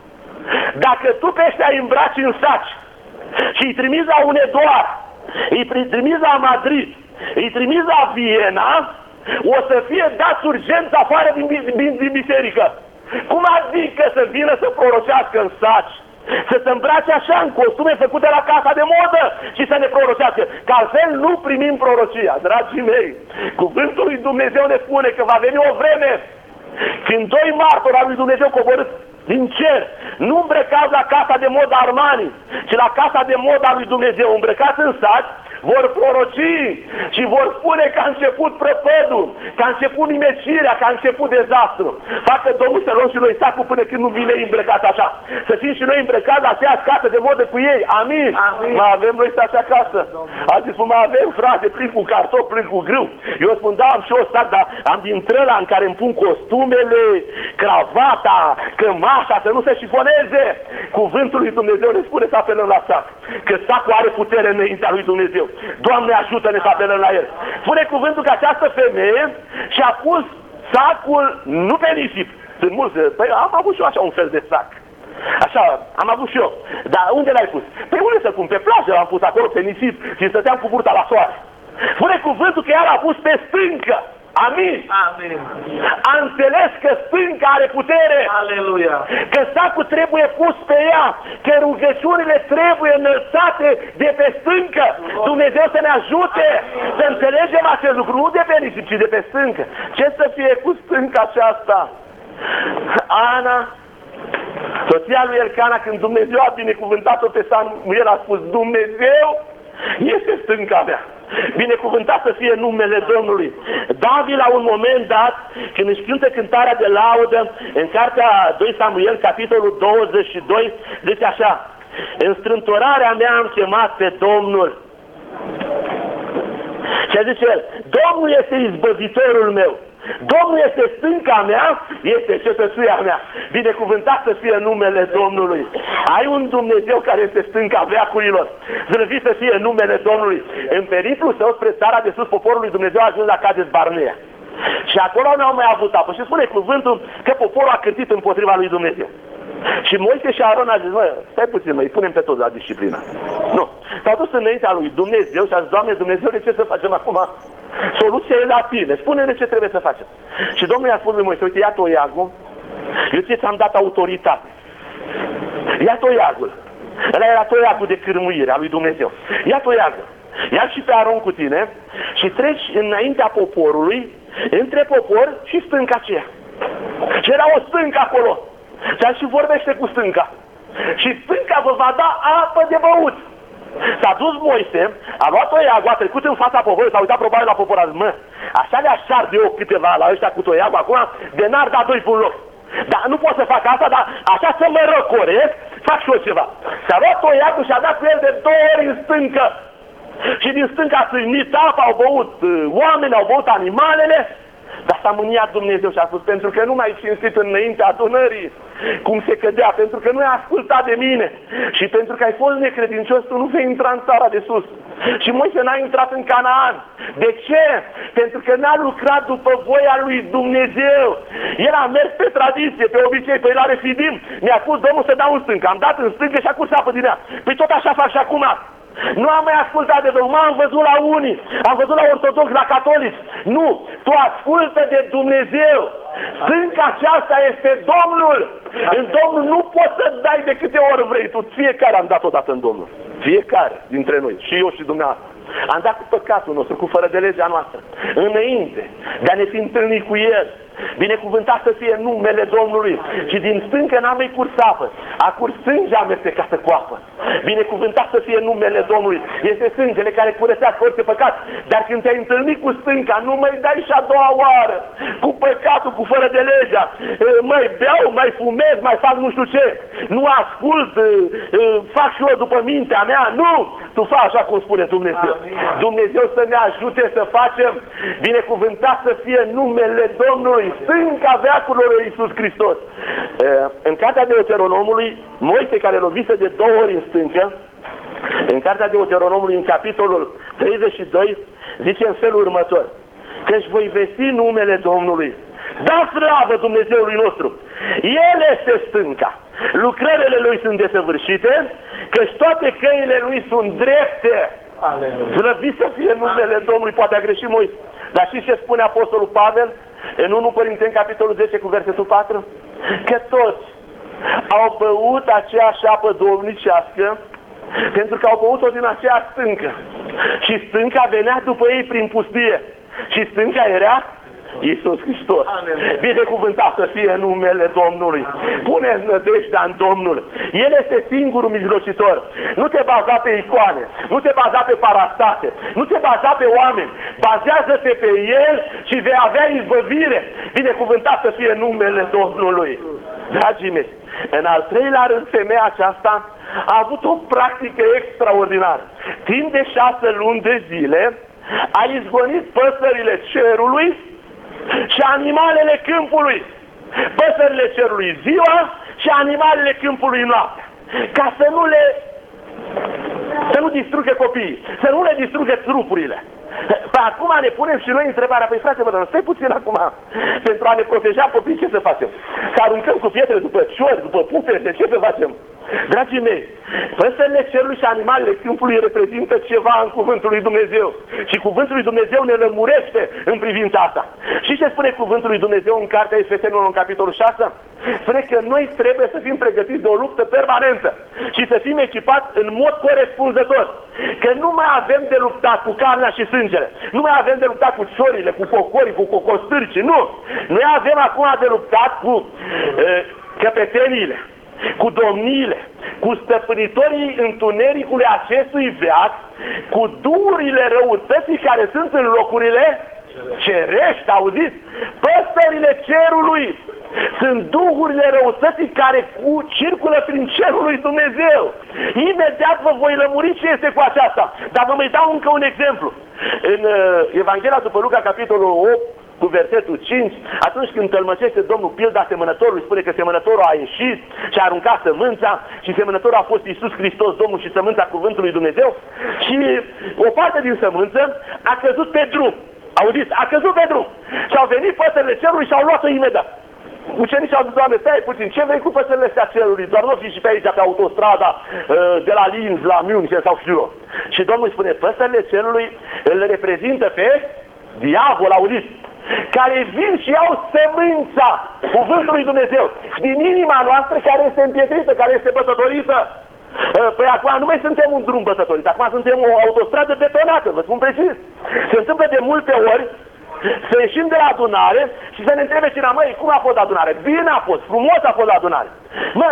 Dacă tu pe ăștia îi îmbraci în saci și îi trimiți la Hunedoara, îi trimiți la Madrid, îi trimiți la Viena, o să fie dați urgent afară din biserică. Cum adică să vină să prorocească în saci? Să se îmbrace așa în costume făcute la casa de modă și să ne prorocească, că altfel nu primim prorocia. Dragii mei, cuvântul lui Dumnezeu ne spune că va veni o vreme când doi martori al lui Dumnezeu coborâți din cer, nu îmbrăcați la casa de modă Armani, ci la casa de modă a lui Dumnezeu, îmbrăcați în saci, vor proroci și vor spune că a început prăpădul, că a început nimecirea, că a început dezastru. Facă Domnul să luăm și noi sacul până când nu vine îmbrăcat așa. Să fim și noi îmbrăcați la aceeași casă de modă cu ei. Amin? Amin. Mai avem noi saci acasă. Azi spun, mai avem, frate, plin cu cartofi, plin cu grâu. Eu spun, da, am și o sac, dar am din trăla în care îmi pun costumele, cravata, cămașa, să nu se șifoneze. Cuvântul lui Dumnezeu ne spune să apelăm la sac, că sacul are putere înaintea lui Dumnezeu. Doamne, ajută-ne să apelăm la el. Spune cuvântul că această femeie și-a pus sacul nu pe nisip. Sunt mulți, păi am avut și eu așa un fel de sac. Așa, am avut și eu. Dar unde l-ai pus? Păi unde să pun? Pe plajă l-am pus acolo pe nisip și stăteam cu burta la soare. Spune cuvântul că ea l-a pus pe stâncă. Amin. Amin. A înțeles că stânca are putere. Aleluia. Că sacul trebuie pus pe ea, că rugăciunile trebuie înălțate de pe stâncă. Dumnezeu să ne ajute să înțelegem acest lucru, nu de pe nisip, ci de pe stâncă. Ce să fie cu stânca aceasta? Ana, soția lui Elcana, când Dumnezeu a binecuvântat-o pe Samuel, a spus: Dumnezeu este stânca mea. Binecuvântat să fie numele Domnului. David la un moment dat, când își cântă cântarea de laudă, în cartea 2 Samuel, capitolul 22, zice așa: în strântorarea mea am chemat pe Domnul. Și zice el: Domnul este izbăvitorul meu, Domnul este stânca mea, este cetățuia mea. Binecuvântat să fie numele Domnului. Ai un Dumnezeu care este stânca veacurilor. Slăvit să fie numele Domnului. În periplul său spre țara de sus, poporul lui Dumnezeu a ajuns la Cades Barnea. Și acolo n-au mai avut apă. Și spune cuvântul că poporul a cârtit împotriva lui Dumnezeu. Și Moise și Aron a zis: mă, stai puțin, mă, îi punem pe toți la disciplină. Nu. S-au dus înaintea lui Dumnezeu și a zis: Doamne Dumnezeule, ce să facem acum? Soluția e la tine, spune-ne ce trebuie să facem. Și Domnul i-a spus lui Moise: uite, ia toiagul, eu ți-am dat autoritate. Ia toiagul. Ăla era toiagul de cârmuire a lui Dumnezeu. Ia toiagul. Ia și pe Aron cu tine și treci înaintea poporului, între popor și stânca aceea. Și era o stâncă acolo. Și vorbește cu stânca. Și stânca vă va da apă de băut. S-a dus Moise, a luat toiagul, a trecut în fața poporului, s-a uitat probabil la popor, a zis: mă, așa le așar de eu câteva la ăștia cu toiagul acum, de n-ar da doi pe un loc. Dar nu pot să fac asta, dar așa să mă răcoresc, fac și eu ceva. S-a luat toiagul și a dat cu el de 2 ori în stâncă. Și din stânca a țârnit apa, au băut oamenii, au băut animalele. Dar s-a mâniat Dumnezeu și a spus: pentru că nu m-ai cinstit înaintea adunării, cum se cădea, pentru că nu ai ascultat de mine și pentru că ai fost necredincios, tu nu vei intra în țara de sus. Și Moise n-a intrat în Canaan. De ce? Pentru că n-a lucrat după voia lui Dumnezeu. El a mers pe tradiție, pe obicei, pe la refidim. Mi-a spus Domnul să dau în stâncă. Am dat în stâncă și a curs apă din ea. Păi tot așa fac și acum. Nu am mai ascultat de Domnul, m-am văzut la unii, am văzut la ortodoxi, la catolici. Nu, tu ascultă de Dumnezeu. Stânca aceasta este Domnul. În Domnul nu poți să dai de câte ori vrei tu. Fiecare am dat odată în Domnul. Fiecare dintre noi, și eu și dumneavoastră. Am dat cu păcatul nostru, cu fără de legea noastră, înainte de a ne fi întâlnit cu El. Binecuvântat să fie numele Domnului. Și din stâncă n-a mai curs apă, a curs sânge amestecată cu apă. Binecuvântat să fie numele Domnului. Este sângele care curățească orice păcat. Dar când te-ai întâlnit cu stânca, nu mai dai și a doua oară cu păcatul, cu fără de legea. Mai beau, mai fumez, mai fac nu știu ce. Nu ascult, fac și eu după mintea mea. Nu! Tu faci așa cum spune Dumnezeu. Dumnezeu să ne ajute să facem. Binecuvântat să fie numele Domnului, stânca veacurilor lui Iisus Hristos. În cartea Deuteronomului, Moise, care lovise de 2 ori în stâncă, în cartea Deuteronomului, în capitolul 32, zice în felul următor: că-și voi vesti numele Domnului. Da slavă Dumnezeului nostru! El este stânca. Lucrările Lui sunt desăvârșite, căci toate căile Lui sunt drepte. Slăvit să fie numele Domnului. Poate a greșit Moise. Dar știți ce spune Apostolul Pavel în 1 Corinteni, capitolul 10, cu versetul 4? Că toți au băut aceeași apă domnicească, pentru că au băut-o din aceeași stâncă. Și stânca venea după ei prin pustie. Și stânca era Iisus Hristos. Binecuvântat să fie numele Domnului. Pune nădejdea în Domnul. El este singurul mijlocitor. Nu te baza pe icoane, nu te baza pe parastate, nu te baza pe oameni. Bazează-te pe El și vei avea izbăvire. Binecuvântat să fie numele Domnului. Dragii mei, în al 3-lea rând, femeia aceasta a avut o practică extraordinară. Timp de 6 luni de zile a izgonit păsările cerului și animalele câmpului. Păsările cerului ziua și animalele câmpului noaptea. Ca să nu distrugă copiii, să nu le distrugă trupurile. Păi acum ne punem și noi întrebarea: păi frate, vă stai puțin acum, pentru a ne proteja copiii, ce să facem? Să aruncăm cu pietre după ciori, după pufere, ce să facem? Dragii mei, păsările cerului și animalele câmpului reprezintă ceva în cuvântul lui Dumnezeu. Și cuvântul lui Dumnezeu ne lămurește în privința asta. Și ce spune cuvântul lui Dumnezeu în cartea Efesenilor, în capitolul 6? Spune că noi trebuie să fim pregătiți de o luptă permanentă și să fim echipați în mod corespunzător. Că nu mai avem de luptat cu carnea și sângele, nu mai avem de luptat cu ciorile, cu cocorii, cu cocostârcii, nu! Noi avem acum de luptat cu căpeteniile, cu domniile, cu stăpânitorii întunericului acestui veac, cu duhurile răutății care sunt în locurile cerești, auziți? Păsările cerului sunt duhurile răutății care circulă prin cerul lui Dumnezeu. Imediat vă voi lămuri ce este cu aceasta. Dar vă mai dau încă un exemplu. În Evanghelia după Luca, capitolul 8, cu versetul 5, atunci când tălmăcește Domnul pilda semănătorului, spune că semănătorul a ieșit și a aruncat sămânța și semănătorul a fost Iisus Hristos, Domnul și sămânța cuvântului Dumnezeu, și o parte din sămânță a căzut pe drum. Auziți? A căzut pe drum. Și au venit păsările cerului și au luat-o imediat. Ucenicii au zis: Doamne, stai puțin, ce vrei cu păsările astea cerului? Doar nu fi și pe aici, pe autostrada de la Linz la München sau știu eu. Și Domnul spune: păsările cerului îl reprezintă pe diavol, auziți, care vin și iau sămânța cuvântului Dumnezeu din inima noastră, care este împietrită, care este bătătorită. Păi acum nu mai suntem un drum bătătorit, acum suntem o autostradă betonată, vă spun precis. Se întâmplă de multe ori să ieșim de la adunare și să ne întrebe cineva: măi, cum a fost adunare? Bine a fost, frumos a fost adunare. Mă,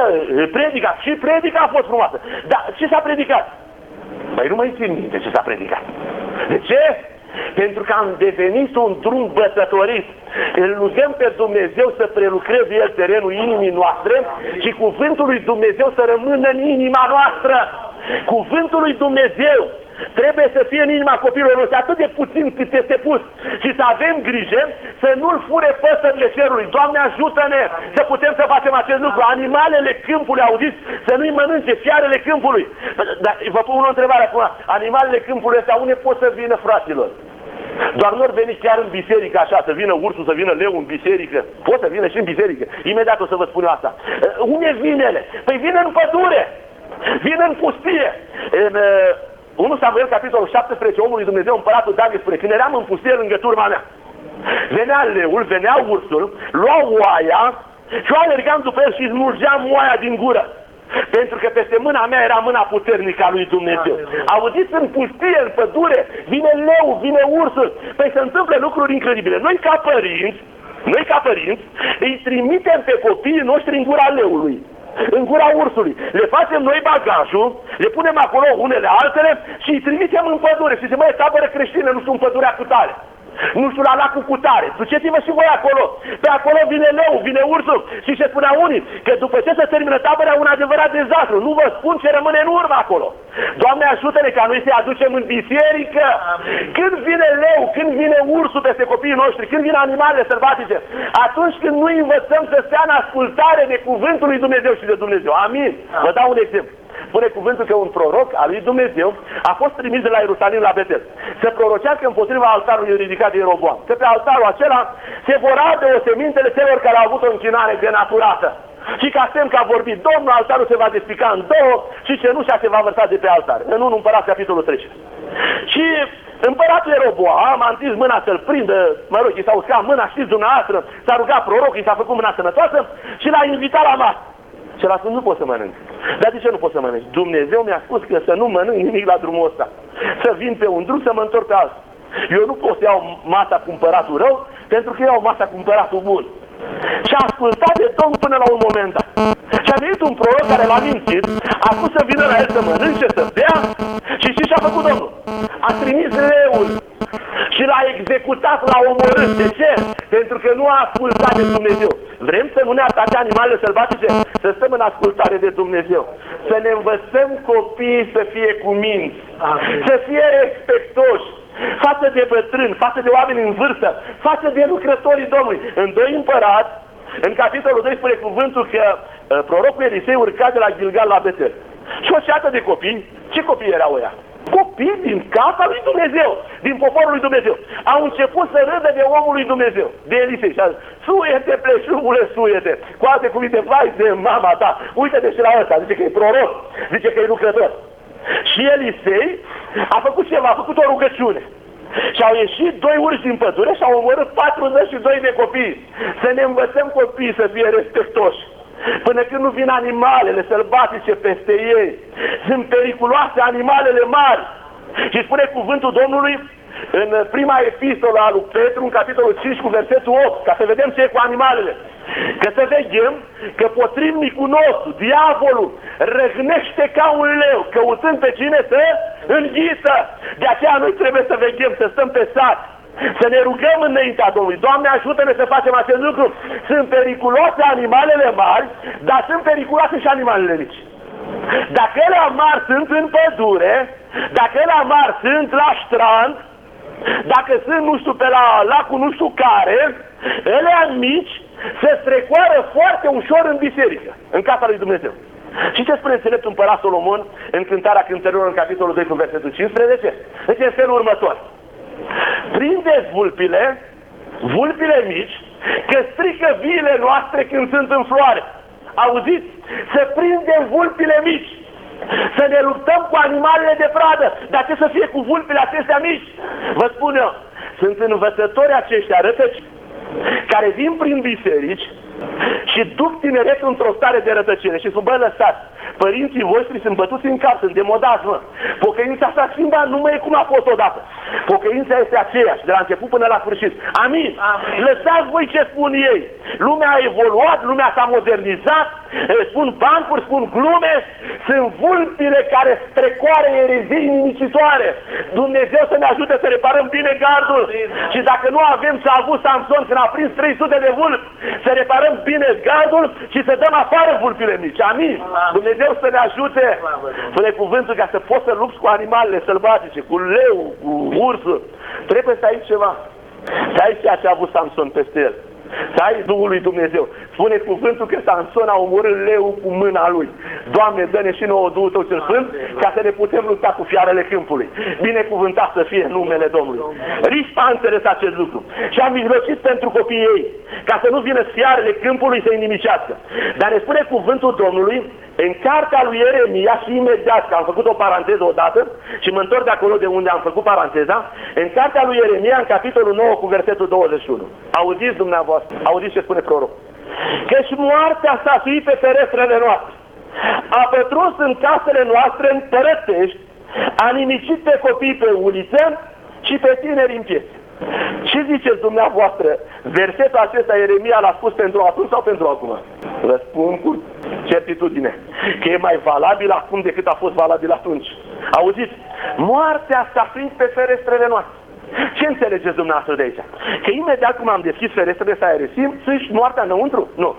predica a fost frumoasă. Dar ce s-a predicat? Băi, nu mai țin minte ce s-a predicat. De ce? Pentru că am devenit un drum bătătorit. Îl rugăm pe Dumnezeu să prelucreze El terenul inimii noastre și cuvântul lui Dumnezeu să rămână în inima noastră. Cuvântul lui Dumnezeu trebuie să fie în inima copilului nostru atât de puțin cât este pus și să avem grijă să nu-l fure păsările cerului. Doamne, ajută-ne să putem să facem acest lucru. Animalele câmpului, auziți, să nu-i mănânce, fiarele câmpului. Dar vă pun o întrebare acum: animalele câmpului astea unde pot să vină, fraților? Doar nu ar veni chiar în biserică așa, să vină ursul, să vină leu în biserică. Pot să vină și în biserică. Imediat o să vă spun eu asta. Unde vin ele? Păi vin în pădure, vin în pustie. În 1 Samuel, capitolul 17, omul lui Dumnezeu, împăratul David, spune: când eram în pustie lângă turma mea, venea leul, venea ursul, lua oaia și eu alergam după el și smulgeam oaia din gură. Pentru că peste mâna mea era mâna puternică a lui Dumnezeu. Auziți, în pustie, în pădure, vine leu, vine ursul. Păi se întâmplă lucruri incredibile. Noi ca părinți, îi trimitem pe copiii noștri în gura leului, în gura ursului. Le facem noi bagajul, le punem acolo unele altele și îi trimitem în pădure. Și zice: măi, tabără creștină, nu știu, în pădurea cu tare, nu știu, la lacul cu tare, duceți-vă și voi acolo. Pe acolo vine leu, vine ursul. Și se spunea unii că după ce se termină tabăra, un adevărat dezastru. Nu vă spun ce rămâne în urmă acolo. Doamne, ajută-ne ca noi să-i aducem în biserică. Când vine leu, când vine ursul peste copiii noștri, când vin animalele sălbatice, atunci când nu învățăm să stea în ascultare de cuvântul lui Dumnezeu și de Dumnezeu. Amin. Vă dau un exemplu. Spune cuvântul că un proroc al lui Dumnezeu a fost trimis de la Ierusalim la Betel să prorocească împotriva altarului ridicat de Ieroboam. Că pe altarul acela se vor arde osemintele celor care au avut o închinare denaturată. Și ca semn că a vorbit Domnul, altarul se va despica în două și cenușa se va vărsa de pe altar. În 1 Împărați, capitolul 3. Și împăratul Ieroboam a întins mâna să-l prindă, mă rog, i s-a uscat mâna, știți dumneavoastră, s-a rugat proroc, i s-a făcut mâna sănătoasă și l-a invitat la masă. Și l-a spus: nu pot să mănânc. Dar de ce nu pot să mănânc? Dumnezeu mi-a spus că să nu mănânc nimic la drumul ăsta. Să vin pe un drum, să mă întorc pe altul. Eu nu pot să iau masa cu împăratul rău, pentru că iau masa cu împăratul bun. Și a ascultat de Domnul până la un moment dat. Și a venit un proroc care l-a mințit, a spus să vină la el să mănânce, să bea. Și știți ce a făcut Domnul? A trimis leul și l-a executat, l-a omorât. De ce? Pentru că nu a ascultat de Dumnezeu. Vrem să nu ne atace animalele sălbatice? Să stăm în ascultare de Dumnezeu. Să ne învățăm copiii să fie cuminți, să fie respectoși față de bătrâni, față de oameni în vârstă, față de lucrătorii Domnului. În 2 Împărați, în capitolul 2, spune cuvântul că prorocul Elisei urca de la Gilgal la Betel. Și o ceată de copii. Ce copii erau ăia? Copii din casa lui Dumnezeu, din poporul lui Dumnezeu. Au început să râdă de omul lui Dumnezeu, de Elisei. Și a zis: suie-te, pleșugule, suie-te. Cu alte cuvinte: vai de mama ta, uite-te și la ăsta, zice că e proroc, zice că e lucrător. Și Elisei a făcut ceva, a făcut o rugăciune. Și au ieșit 2 urși din pădure și au omorât 42 de copii. Să ne învățăm copiii să fie respectoși. Până când nu vin animalele sălbatice peste ei. Sunt periculoase animalele mari. Și spune cuvântul Domnului în prima epistolă a lui Petru, în capitolul 5 cu versetul 8, ca să vedem ce e cu animalele. Că să veghem că potrivnicul nostru, diavolul, răgnește ca un leu, căutând pe cine să înghită. De aceea noi trebuie să veghem, să stăm pe sat, să ne rugăm înaintea Domnului. Doamne, ajută-ne să facem acest lucru. Sunt periculoase animalele mari, dar sunt periculoase și animalele mici. Dacă ele mari sunt în pădure, dacă ele mari sunt la strand, dacă sunt, nu știu, pe la lacul nu știu care, ele mici se strecoară foarte ușor în biserică, în casa lui Dumnezeu. Și ce spune înțeleptul împărat Solomon în Cântarea Cântărilor, în capitolul 2 cu versetul 15? Deci în felul următor: prindeți vulpile mici, că strică viile noastre când sunt în floare. Auziți? Să prindem vulpile mici, să ne luptăm cu animalele de pradă. Dar ce să fie cu vulpile acestea mici? Vă spun eu, sunt învățători aceștia rătăci, care vin prin biserici și duc tineretul într-o stare de rătăcire și spun: bă, lăsați, părinții voștri sunt bătuți în cap, sunt demodați, mă. Pocăința s-a schimbat, nu mai e cum a fost odată. Pocăința este aceeași, de la început până la sfârșit. Amin? Amin. Lăsați voi ce spun ei. Lumea a evoluat, lumea s-a modernizat, spun bancuri, spun glume, sunt vulpile care strecoare erezii inimicitoare. Dumnezeu să ne ajute să reparăm bine gardul. Și dacă nu avem ce a avut Samson când a prins 300 de vulpi, să reparăm bine gardul și să dăm afară vulpile mici. Amin? Dumnezeu să ne ajute, spune cuvântul, ca să poți să lupți cu animalele sălbatice, cu leu, cu ursul. Trebuie să ai ceva. Să ai ceea ce a avut Samson peste el. Să ai Duhul lui Dumnezeu. Spune cuvântul că Samson a omorât leul cu mâna lui. Doamne, dă-ne și nouă Duhul Tău cel Sfânt, ca să ne putem lupta cu fiarele câmpului. Binecuvântat să fie numele Domnului. Rispa a înțeles acest lucru și a mijlocit pentru copiii ei, ca să nu vină fiarele câmpului să-i nimicească. Dar ne spune cuvântul Domnului în cartea lui Ieremia, și imediat, că am făcut o paranteză odată și mă întorc de acolo de unde am făcut paranteza, în cartea lui Ieremia, în capitolul 9 cu versetul 21. Auziți dumneavoastră, auziți ce spune prorocul: căci moartea s-a suit pe ferestrele noastre, a pătruns în casele noastre împărătești, a nimicit pe copii pe uliță și pe tineri în piețe. Ce ziceți dumneavoastră? Versetul acesta Ieremia l-a spus pentru atunci sau pentru acum? Răspund cu certitudine că e mai valabil acum decât a fost valabil atunci. Auziți? Moartea s-a prins pe ferestrele noastre. Ce înțelegeți dumneavoastră de aici? Că imediat cum am deschis ferestrele să aeresim, și moartea înăuntru? Nu.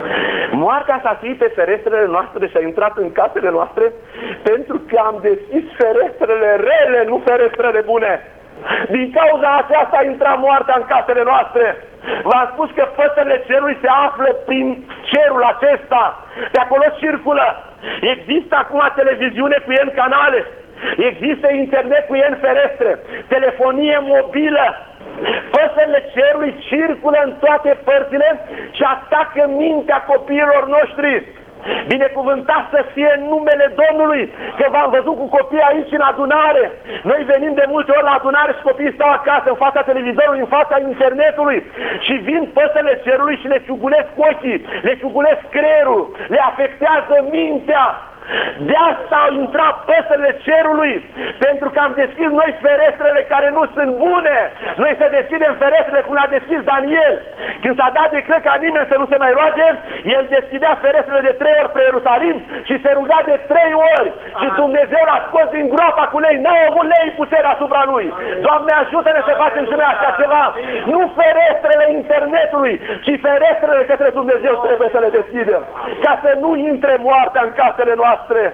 Moartea s-a suit pe ferestrele noastre și a intrat în casele noastre pentru că am deschis ferestrele rele, nu ferestrele bune. Din cauza aceasta a intrat moartea în casele noastre. V-am spus că păsările cerului se află prin cerul acesta. De acolo circulă. Există acum televiziune cu N canale. Există internet cu N ferestre. Telefonie mobilă. Păsările cerului circulă în toate părțile și atacă mintea copiilor noștri. Binecuvântat să fie numele Domnului, că v-am văzut cu copiii aici în adunare. Noi venim de multe ori la adunare și copiii stau acasă, în fața televizorului, în fața internetului și vin păsările cerului și le ciugulesc ochii, le ciugulesc creierul, le afectează mintea. De asta au intrat păsările cerului, pentru că am deschis noi ferestrele care nu sunt bune. Noi să deschidem ferestrele cum a deschis Daniel. Când s-a dat decret ca nimeni să nu se mai roage, el deschidea ferestrele de 3 ori pe Ierusalim și se ruga de 3 ori. Și Dumnezeu l-a scos din groapa cu lei. N-au avut lei putere asupra lui. Doamne, ajută-ne să facem și noi așa ceva. Nu ferestrele internetului, ci ferestrele către Dumnezeu trebuie să le deschidem, ca să nu intre moartea în casele noastre.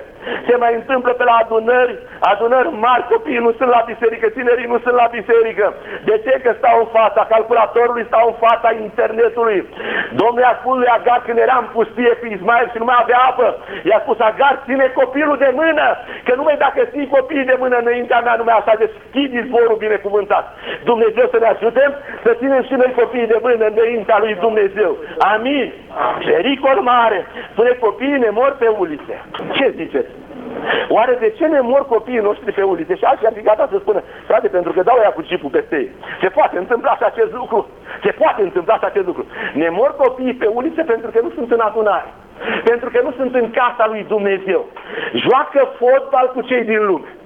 Se mai întâmplă pe la adunări mari, copiii nu sunt la biserică, tinerii nu sunt la biserică. De ce? Că stau în fața calculatorului, stau în fața internetului. Domnul i-a spus lui Agar când era în pustie pe Ismael și nu mai avea apă, i-a spus: Agar, ține copilul de mână, că numai dacă ții copiii de mână înaintea mea, numai așa deschid izvorul binecuvântat. Dumnezeu să ne ajute să ținem și noi copiii de mână înaintea lui Dumnezeu. Amin. Pericol mare. Spune: copiii ne mor pe ulițe. Ce ziceți? Oare de ce ne mor copiii noștri pe ulițe? Și alții ar fi gata să spună: frate, pentru că dau ea cu cipul peste ei. Se poate întâmpla și acest lucru. Se poate întâmpla și acest lucru. Ne mor copiii pe ulițe pentru că nu sunt în adunare, pentru că nu sunt în casa lui Dumnezeu. Joacă fotbal cu cei din lume.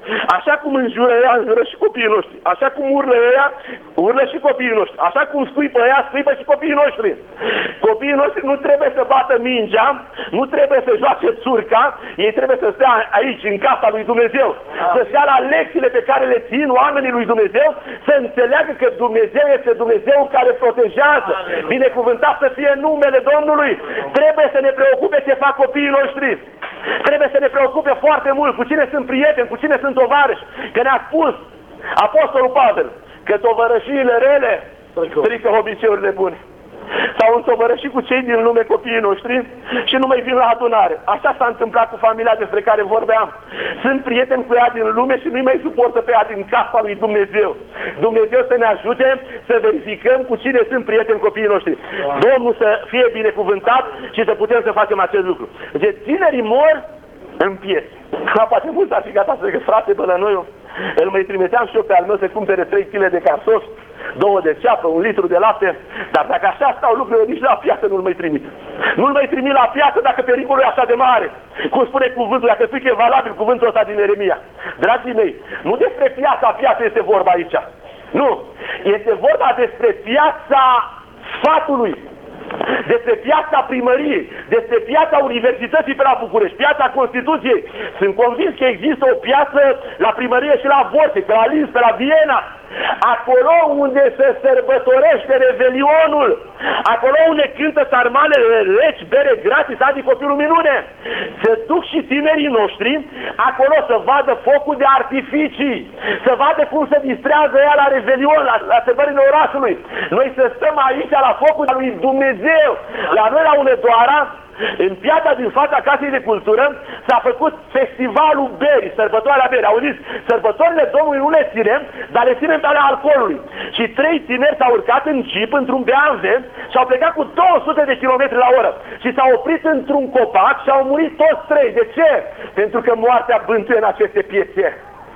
Așa cum înjură ea, înjură și copiii noștri. Așa cum urlă ea, urlă și copiii noștri. Așa cum scuipă ea, scuipă și copiii noștri. Copiii noștri nu trebuie să bată mingea, nu trebuie să joace țurca, ei trebuie să stea aici, în casa lui Dumnezeu. Să stea la lecțiile pe care le țin oamenii lui Dumnezeu, să înțeleagă că Dumnezeu este Dumnezeu care protejează. Binecuvântat să fie numele Domnului. Trebuie să ne preocupe ce fac copiii noștri. Trebuie să ne preocupe foarte mult cu cine sunt prieteni, cu cine sunt tovarăși. Că ne-a spus Apostolul Pavel că tovărășiile rele strică obiceiurile bune. S-au întovărășit cu cei din lume copiii noștri și nu mai vin la adunare. Așa s-a întâmplat cu familia despre care vorbeam. Sunt prieteni cu ea din lume și nu-i mai suportă pe ea din casa lui Dumnezeu. Dumnezeu să ne ajute să verificăm cu cine sunt prieteni copiii noștri. Domnul să fie binecuvântat și să putem să facem acest lucru. Deci tinerii mor în piețe. Poate mulți ar fi gata să zică, frate, Bălănoiu, îl mai trimiteam și eu pe al meu să cumpere 3 kg de cartofi, 2 de ceapă, 1 litru de lapte, dar dacă așa stau lucrurile, nici la piață nu-l mai trimit. Nu-l mai trimit la piață dacă pericolul e așa de mare. Cum spune cuvântul, dacă spui că e valabil cuvântul ăsta din Ieremia. Dragii mei, nu despre piața este vorba aici. Nu. Este vorba despre piața sfatului, despre piața primăriei, despre piața Universității pe la București, piața Constituției. Sunt convins că există o piață la primărie și la Vorțe, pe la Linz, pe la Viena. Acolo unde se sărbătorește Revelionul, acolo unde cântă sarmalele reci, bere gratis, adică copilul minune, se duc și tinerii noștri acolo să vadă focul de artificii, să vadă cum se distrează ea la Revelion, la sărbările orașului. Noi să stăm aici la focul lui Dumnezeu, la noi la Unedoara. În piața din fața Casei de Cultură s-a făcut festivalul berii, sărbătoarea berii. Auziți, sărbătorile Domnului nu le ținem, dar le ținem pe ale alcoolului. Și 3 tineri s-au urcat în jeep, într-un BMW și au plecat cu 200 de km la oră. Și s-au oprit într-un copac și au murit toți 3. De ce? Pentru că moartea bântuie în aceste piețe.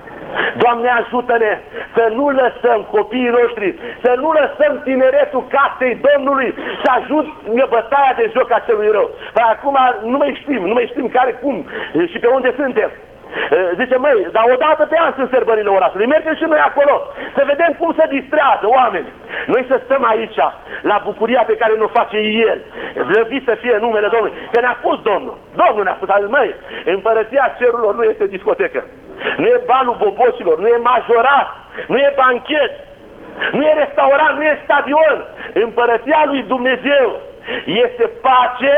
Doamne, ajută-ne să nu lăsăm copiii noștri, să nu lăsăm tineretul casei Domnului să ajute bătaia de joc a celui rău. Păi acum nu mai știm care, cum și pe unde suntem. Zice, măi, dar odată pe an sunt sărbările orașului, mergem și noi acolo, să vedem cum se distrează oamenii. Noi să stăm aici, la bucuria pe care ne-o face El, slăvit să fie numele Domnului, că ne-a pus Domnul. Domnul ne-a spus, măi, împărăția cerurilor nu este discotecă, nu e balul boboșilor, nu e majorat, nu e banchet, nu e restaurant, nu e stadion. Împărăția lui Dumnezeu este pace,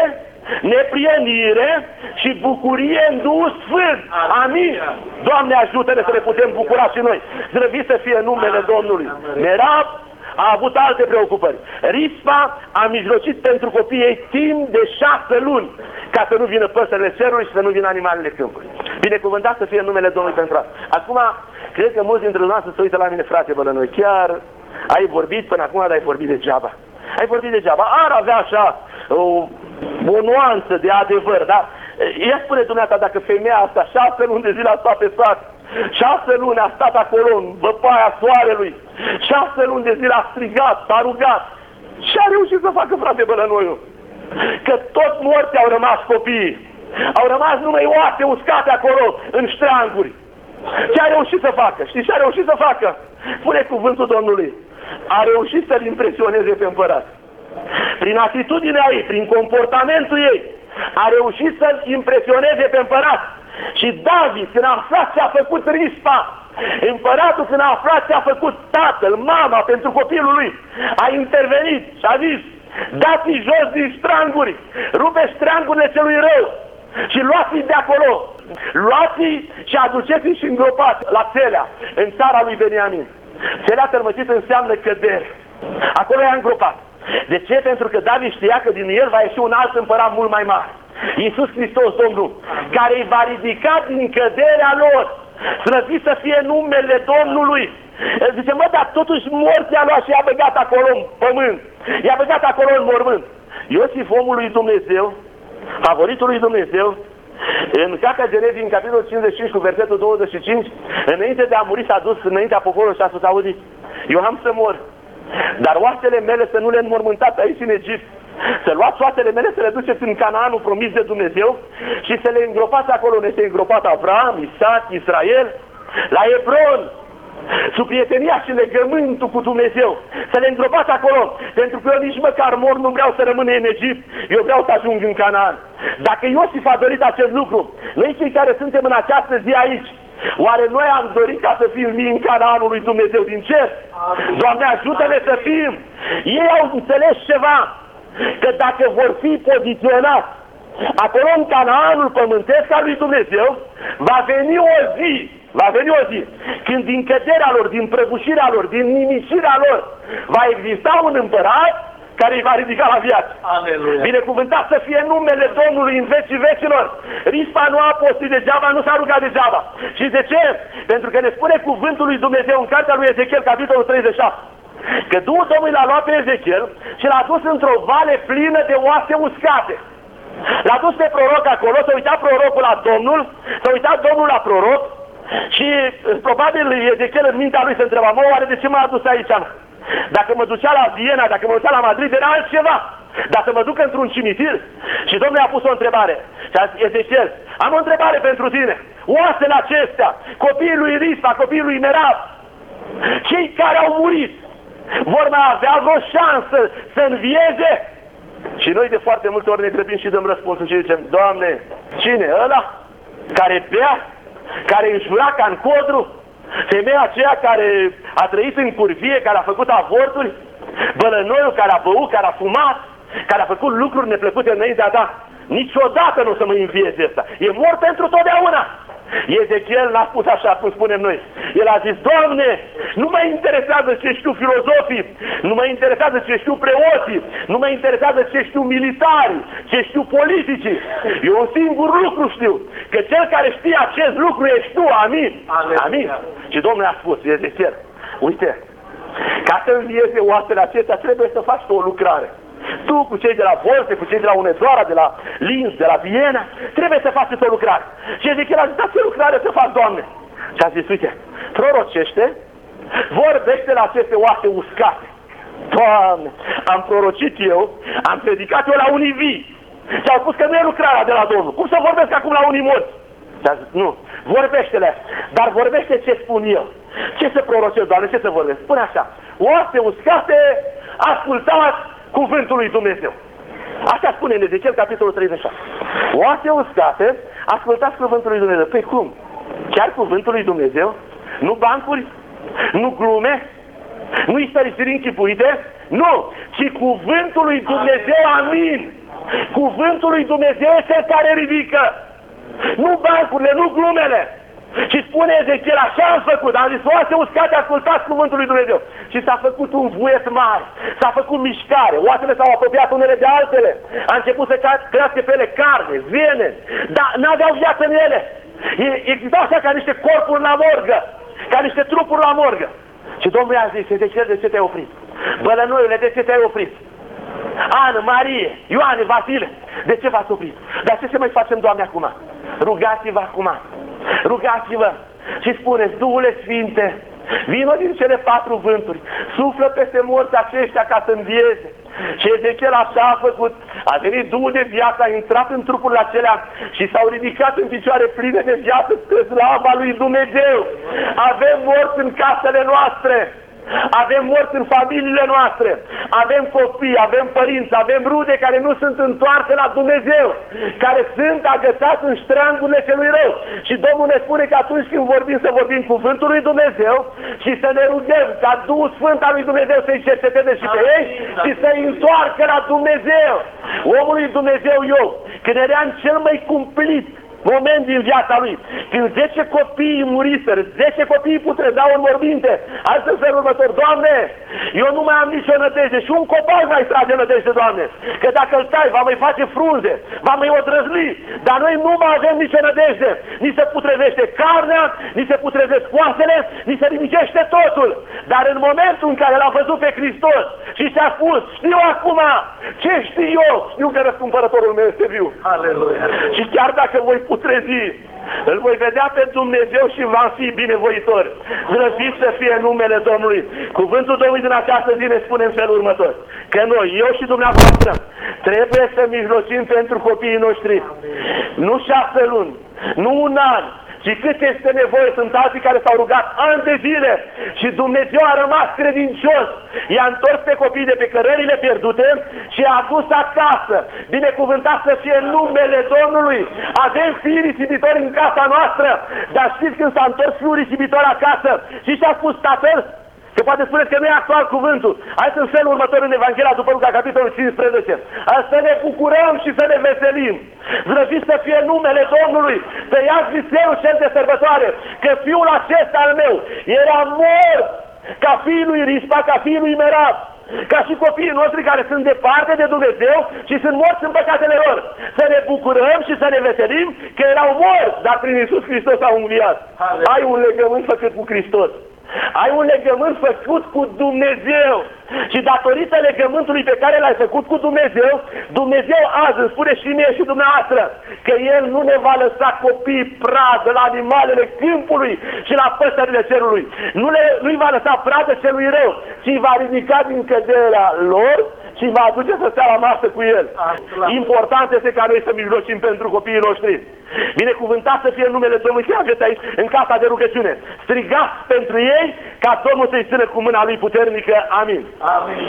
neprienire și bucurie în Duhul Sfânt. Amin. Doamne, ajută-ne să ne putem bucura și noi. Slăvit să fie numele Domnului. Merab a avut alte preocupări. Rispa a mijlocit pentru copiii ei timp de 6 luni ca să nu vină păsările cerului și să nu vină animalele câmpului. Binecuvântat să fie numele Domnului pentru asta. Acum, cred că mulți dintre dumneavoastră se uită la mine, frate Bălănoi. Chiar ai vorbit până acum, dar ai vorbit degeaba. Ai vorbit degeaba. Ar avea așa o nuanță de adevăr, da? Ia spune dumneata, dacă femeia asta 6 luni de zile a stat pe sat, 6 luni a stat acolo în văpaia soarelui, 6 luni de zile a strigat, s-a rugat, și a reușit să facă, frate Bălănoiu? Că tot morți au rămas copiii, au rămas numai oase uscate acolo în ștreanguri. Ce a reușit să facă? Știți ce a reușit să facă? Spune cuvântul Domnului. A reușit să-l impresioneze pe împărat. Prin atitudinea ei, prin comportamentul ei, a reușit să-l impresioneze pe împărat. Și David, când a aflat ce a făcut Rispa, împăratul, când a aflat ce a făcut tatăl, mama pentru copilul lui, a intervenit și a zis: dați-i jos din ștranguri, rupeți ștrangurile celui rău și luați-i de acolo, luați-i și aduceți-i și îngropați la Țelea, în țara lui Beniamin. Țelea tărmăcită înseamnă cădere. Acolo i-a îngropat. De ce? Pentru că David știa că din el va ieși un alt împărat mult mai mare, Iisus Hristos, Domnul, care îi va ridica din căderea lor. Slăvit să fie numele Domnului. El zice: mă, dar totuși morți i-a luat și i-a băgat acolo în pământ, i-a băgat acolo în mormânt. Iosif, omul lui Dumnezeu, favoritul lui Dumnezeu, în Cartea Genezii, în capitolul 55 cu versetul 25, înainte de a muri s-a dus înaintea poporului și a spus: auzi, eu am să mor, dar oasele mele să nu le înmormântați aici în Egipt. Să luați oasele mele, să le duceți în Canaanul promis de Dumnezeu și să le îngropați acolo unde este îngropat Avram, Isaac, Israel. la Hebron, sub prietenia și legământul cu Dumnezeu, să le îngropați acolo, pentru că eu nici măcar mor nu vreau să rămân în Egipt, eu vreau să ajung în Canaan. Dacă Iosif a dorit acest lucru, noi cei care suntem în această zi aici, oare noi am dorit ca să fim mii în Canaanul lui Dumnezeu din cer? Doamne, ajută-ne să fim! Ei au înțeles ceva, că dacă vor fi poziționați acolo în Canaanul pământesc al lui Dumnezeu, va veni o zi când din căderea lor, din prăbușirea lor, din nimicirea lor, va exista un împărat care îi va ridica la viață. Aleluia. Binecuvântat să fie numele Domnului în vecii vecilor. Rispa nu a postit degeaba, nu s-a rugat degeaba. Și de ce? Pentru că ne spune cuvântul lui Dumnezeu în cartea lui Ezechiel, capitolul 37. Că Duhul Domnului l-a luat pe Ezechiel și l-a dus într-o vale plină de oase uscate. L-a dus pe proroc acolo, s-a uitat prorocul la Domnul, s-a uitat Domnul la proroc și probabil Ezechiel în mintea lui se întreba, mă, oare de ce m-a adus aici? Dacă mă ducea la Viena, dacă mă ducea la Madrid, era altceva. Dar să mă duc într-un cimitir? Și Domnul a pus o întrebare. Și a zis, Ezechiel, am o întrebare pentru tine. Oasele acestea, copiii lui Rispa, copiii lui Merab, cei care au murit, vor mai avea vreo șansă să învieze? Și noi de foarte multe ori ne grăbim și dăm răspunsul și zicem, Doamne, cine? Ăla care bea, care înjura ca în codru, femeia aceea care a trăit în curvie, care a făcut avorturi, bălănoiul care a băut, care a fumat, care a făcut lucruri neplăcute înaintea ta. Niciodată nu o să mă învieze ăsta. E mort pentru totdeauna. Ezechiel n-a spus așa cum spunem noi. El a zis, Doamne, nu mă interesează ce știu filozofii, nu mă interesează ce știu preoții, nu mă interesează ce știu militarii, ce știu politicii. Eu un singur lucru știu, că cel care știe acest lucru ești tu, amin. Amin. Și Domnul a spus, Ezechiel, uite, ca să învieze oasele acestea trebuie să faci o lucrare. Tu cu cei de la Volte, cu cei de la Unedoara, de la Linz, de la Viena, trebuie să faceți o lucrare. Și Ezechiel a zis, da, ce lucrare să fac, Doamne? Și a zis, uite, prorocește, vorbește la aceste oase uscate. Doamne, am prorocit eu, am predicat eu la unii vii. Și au spus că nu e lucrarea de la Domnul. Cum să vorbesc acum la unii morți? Și a zis, nu, vorbește-le, dar vorbește ce spun eu. Ce să prorocesc, Doamne, ce să vorbesc? Spune așa, oase uscate, ascultați cuvântul lui Dumnezeu. Așa spune în Ezechiel, capitolul 37. Oase uscate, ascultați cuvântul lui Dumnezeu. Păi cum? Chiar cuvântul lui Dumnezeu? Nu bancuri? Nu glume? Nu istoriciri închipuite? Nu! Ci cuvântul lui Dumnezeu, amin! Cuvântul lui Dumnezeu este cel care ridică. Nu bancurile, nu glumele. Și spune Ezechiel, așa am făcut, am zis, oase uscate, ascultați cuvântul lui Dumnezeu. Și s-a făcut un vuiet mare, s-a făcut mișcare, oasele s-au apropiat unele de altele, a început să crească pe ele carne, vene, dar n-aveau viață în ele. Existau așa ca niște corpuri la morgă, ca niște trupuri la morgă. Și Domnul i-a zis, Ezechiel, de ce te-ai oprit? Bălănoiule, de ce te-ai oprit? Ană, Marie, Ioane, Vasile, de ce v-ați oprit? Dar ce să mai facem, Doamne, acum? Rugați-vă acum. Rugați-vă și spuneți, Duhule Sfinte, vino din cele 4 vânturi, suflă peste morți aceștia ca să învieze. Și Ezechiel așa a făcut, a venit Duhul de viață, a intrat în trupurile acelea și s-au ridicat în picioare pline de viață spre slava lui Dumnezeu. Avem morți în casele noastre, avem morți în familiile noastre, avem copii, avem părinți, avem rude care nu sunt întoarse la Dumnezeu, care sunt agățați în ștrangurile celui rău. Și Domnul ne spune că atunci când vorbim, să vorbim cuvântul lui Dumnezeu și să ne rugăm ca Duhul Sfânt al lui Dumnezeu să-i cerceteze și pe ei și să-i întoarcă la Dumnezeu. Omul lui Dumnezeu Iov, când era în cel mai cumplit moment din viața lui, când 10 copii muriseră, 10 copii putrezau în morminte, azi în felul următor, Doamne, eu nu mai am nicio nădejde și un copac mai trage nădejde, Doamne, că dacă îl tai, va mai face frunze, va mai odrăzli, dar noi nu mai avem nicio nădejde, ni se putrezește carnea, ni se putrezesc oasele, ni se nimicește totul, dar în momentul în care l-a văzut pe Hristos și și-a spus, știu acum, ce știu eu, știu că răscumpărătorul meu este viu. Aleluia. Și chiar dacă voi putrezi, îl voi vedea pe Dumnezeu și va fi binevoitor. Slăvit să fie numele Domnului. Cuvântul Domnului din această zi ne spune în felul următor, că noi, eu și dumneavoastră, trebuie să mijlocim pentru copiii noștri. Nu 6 luni, nu un an, Și cât este nevoie, sunt alții care s-au rugat ani de zile și Dumnezeu a rămas credincios. I-a întors pe copii de pe cărările pierdute și i-a adus acasă. Binecuvântat să fie numele Domnului. Avem fii risipitori în casa noastră, dar știți când s-a întors fiul risipitor acasă și și-a spus tatăl? Că poate spuneți că nu e actual cuvântul. Hai în felul următor în Evanghelia după Luca, capitolul 15. Să ne bucurăm și să ne veselim. Zdrăviți să fie numele Domnului. Să iați viselul cel de sărbătoare. Că fiul acesta al meu era mort ca fiul lui Rispa, ca fiul lui Merab. Ca și copiii noștri care sunt departe de Dumnezeu și sunt morți în păcatele lor. Să ne bucurăm și să ne veselim că erau morți, dar prin Iisus Hristos au înviat. Ai un legământ făcut cu Hristos. Ai un legământ făcut cu Dumnezeu. Și datorită legământului pe care l-ai făcut cu Dumnezeu, Dumnezeu azi îmi spune și mie și dumneavoastră că El nu ne va lăsa copii pradă la animalele câmpului și la păsările cerului. Nu-i va lăsa pradă celui rău, ci îi va ridica din căderea lor și îi va aduce să stea la masă cu El. Important este ca noi să mijlocim pentru copiii noștri. Binecuvântat să fie numele Domnului că aveți aici în casa de rugăciune. Strigați pentru ei ca Domnul să-i țină cu mâna Lui puternică. Amin.
Amin.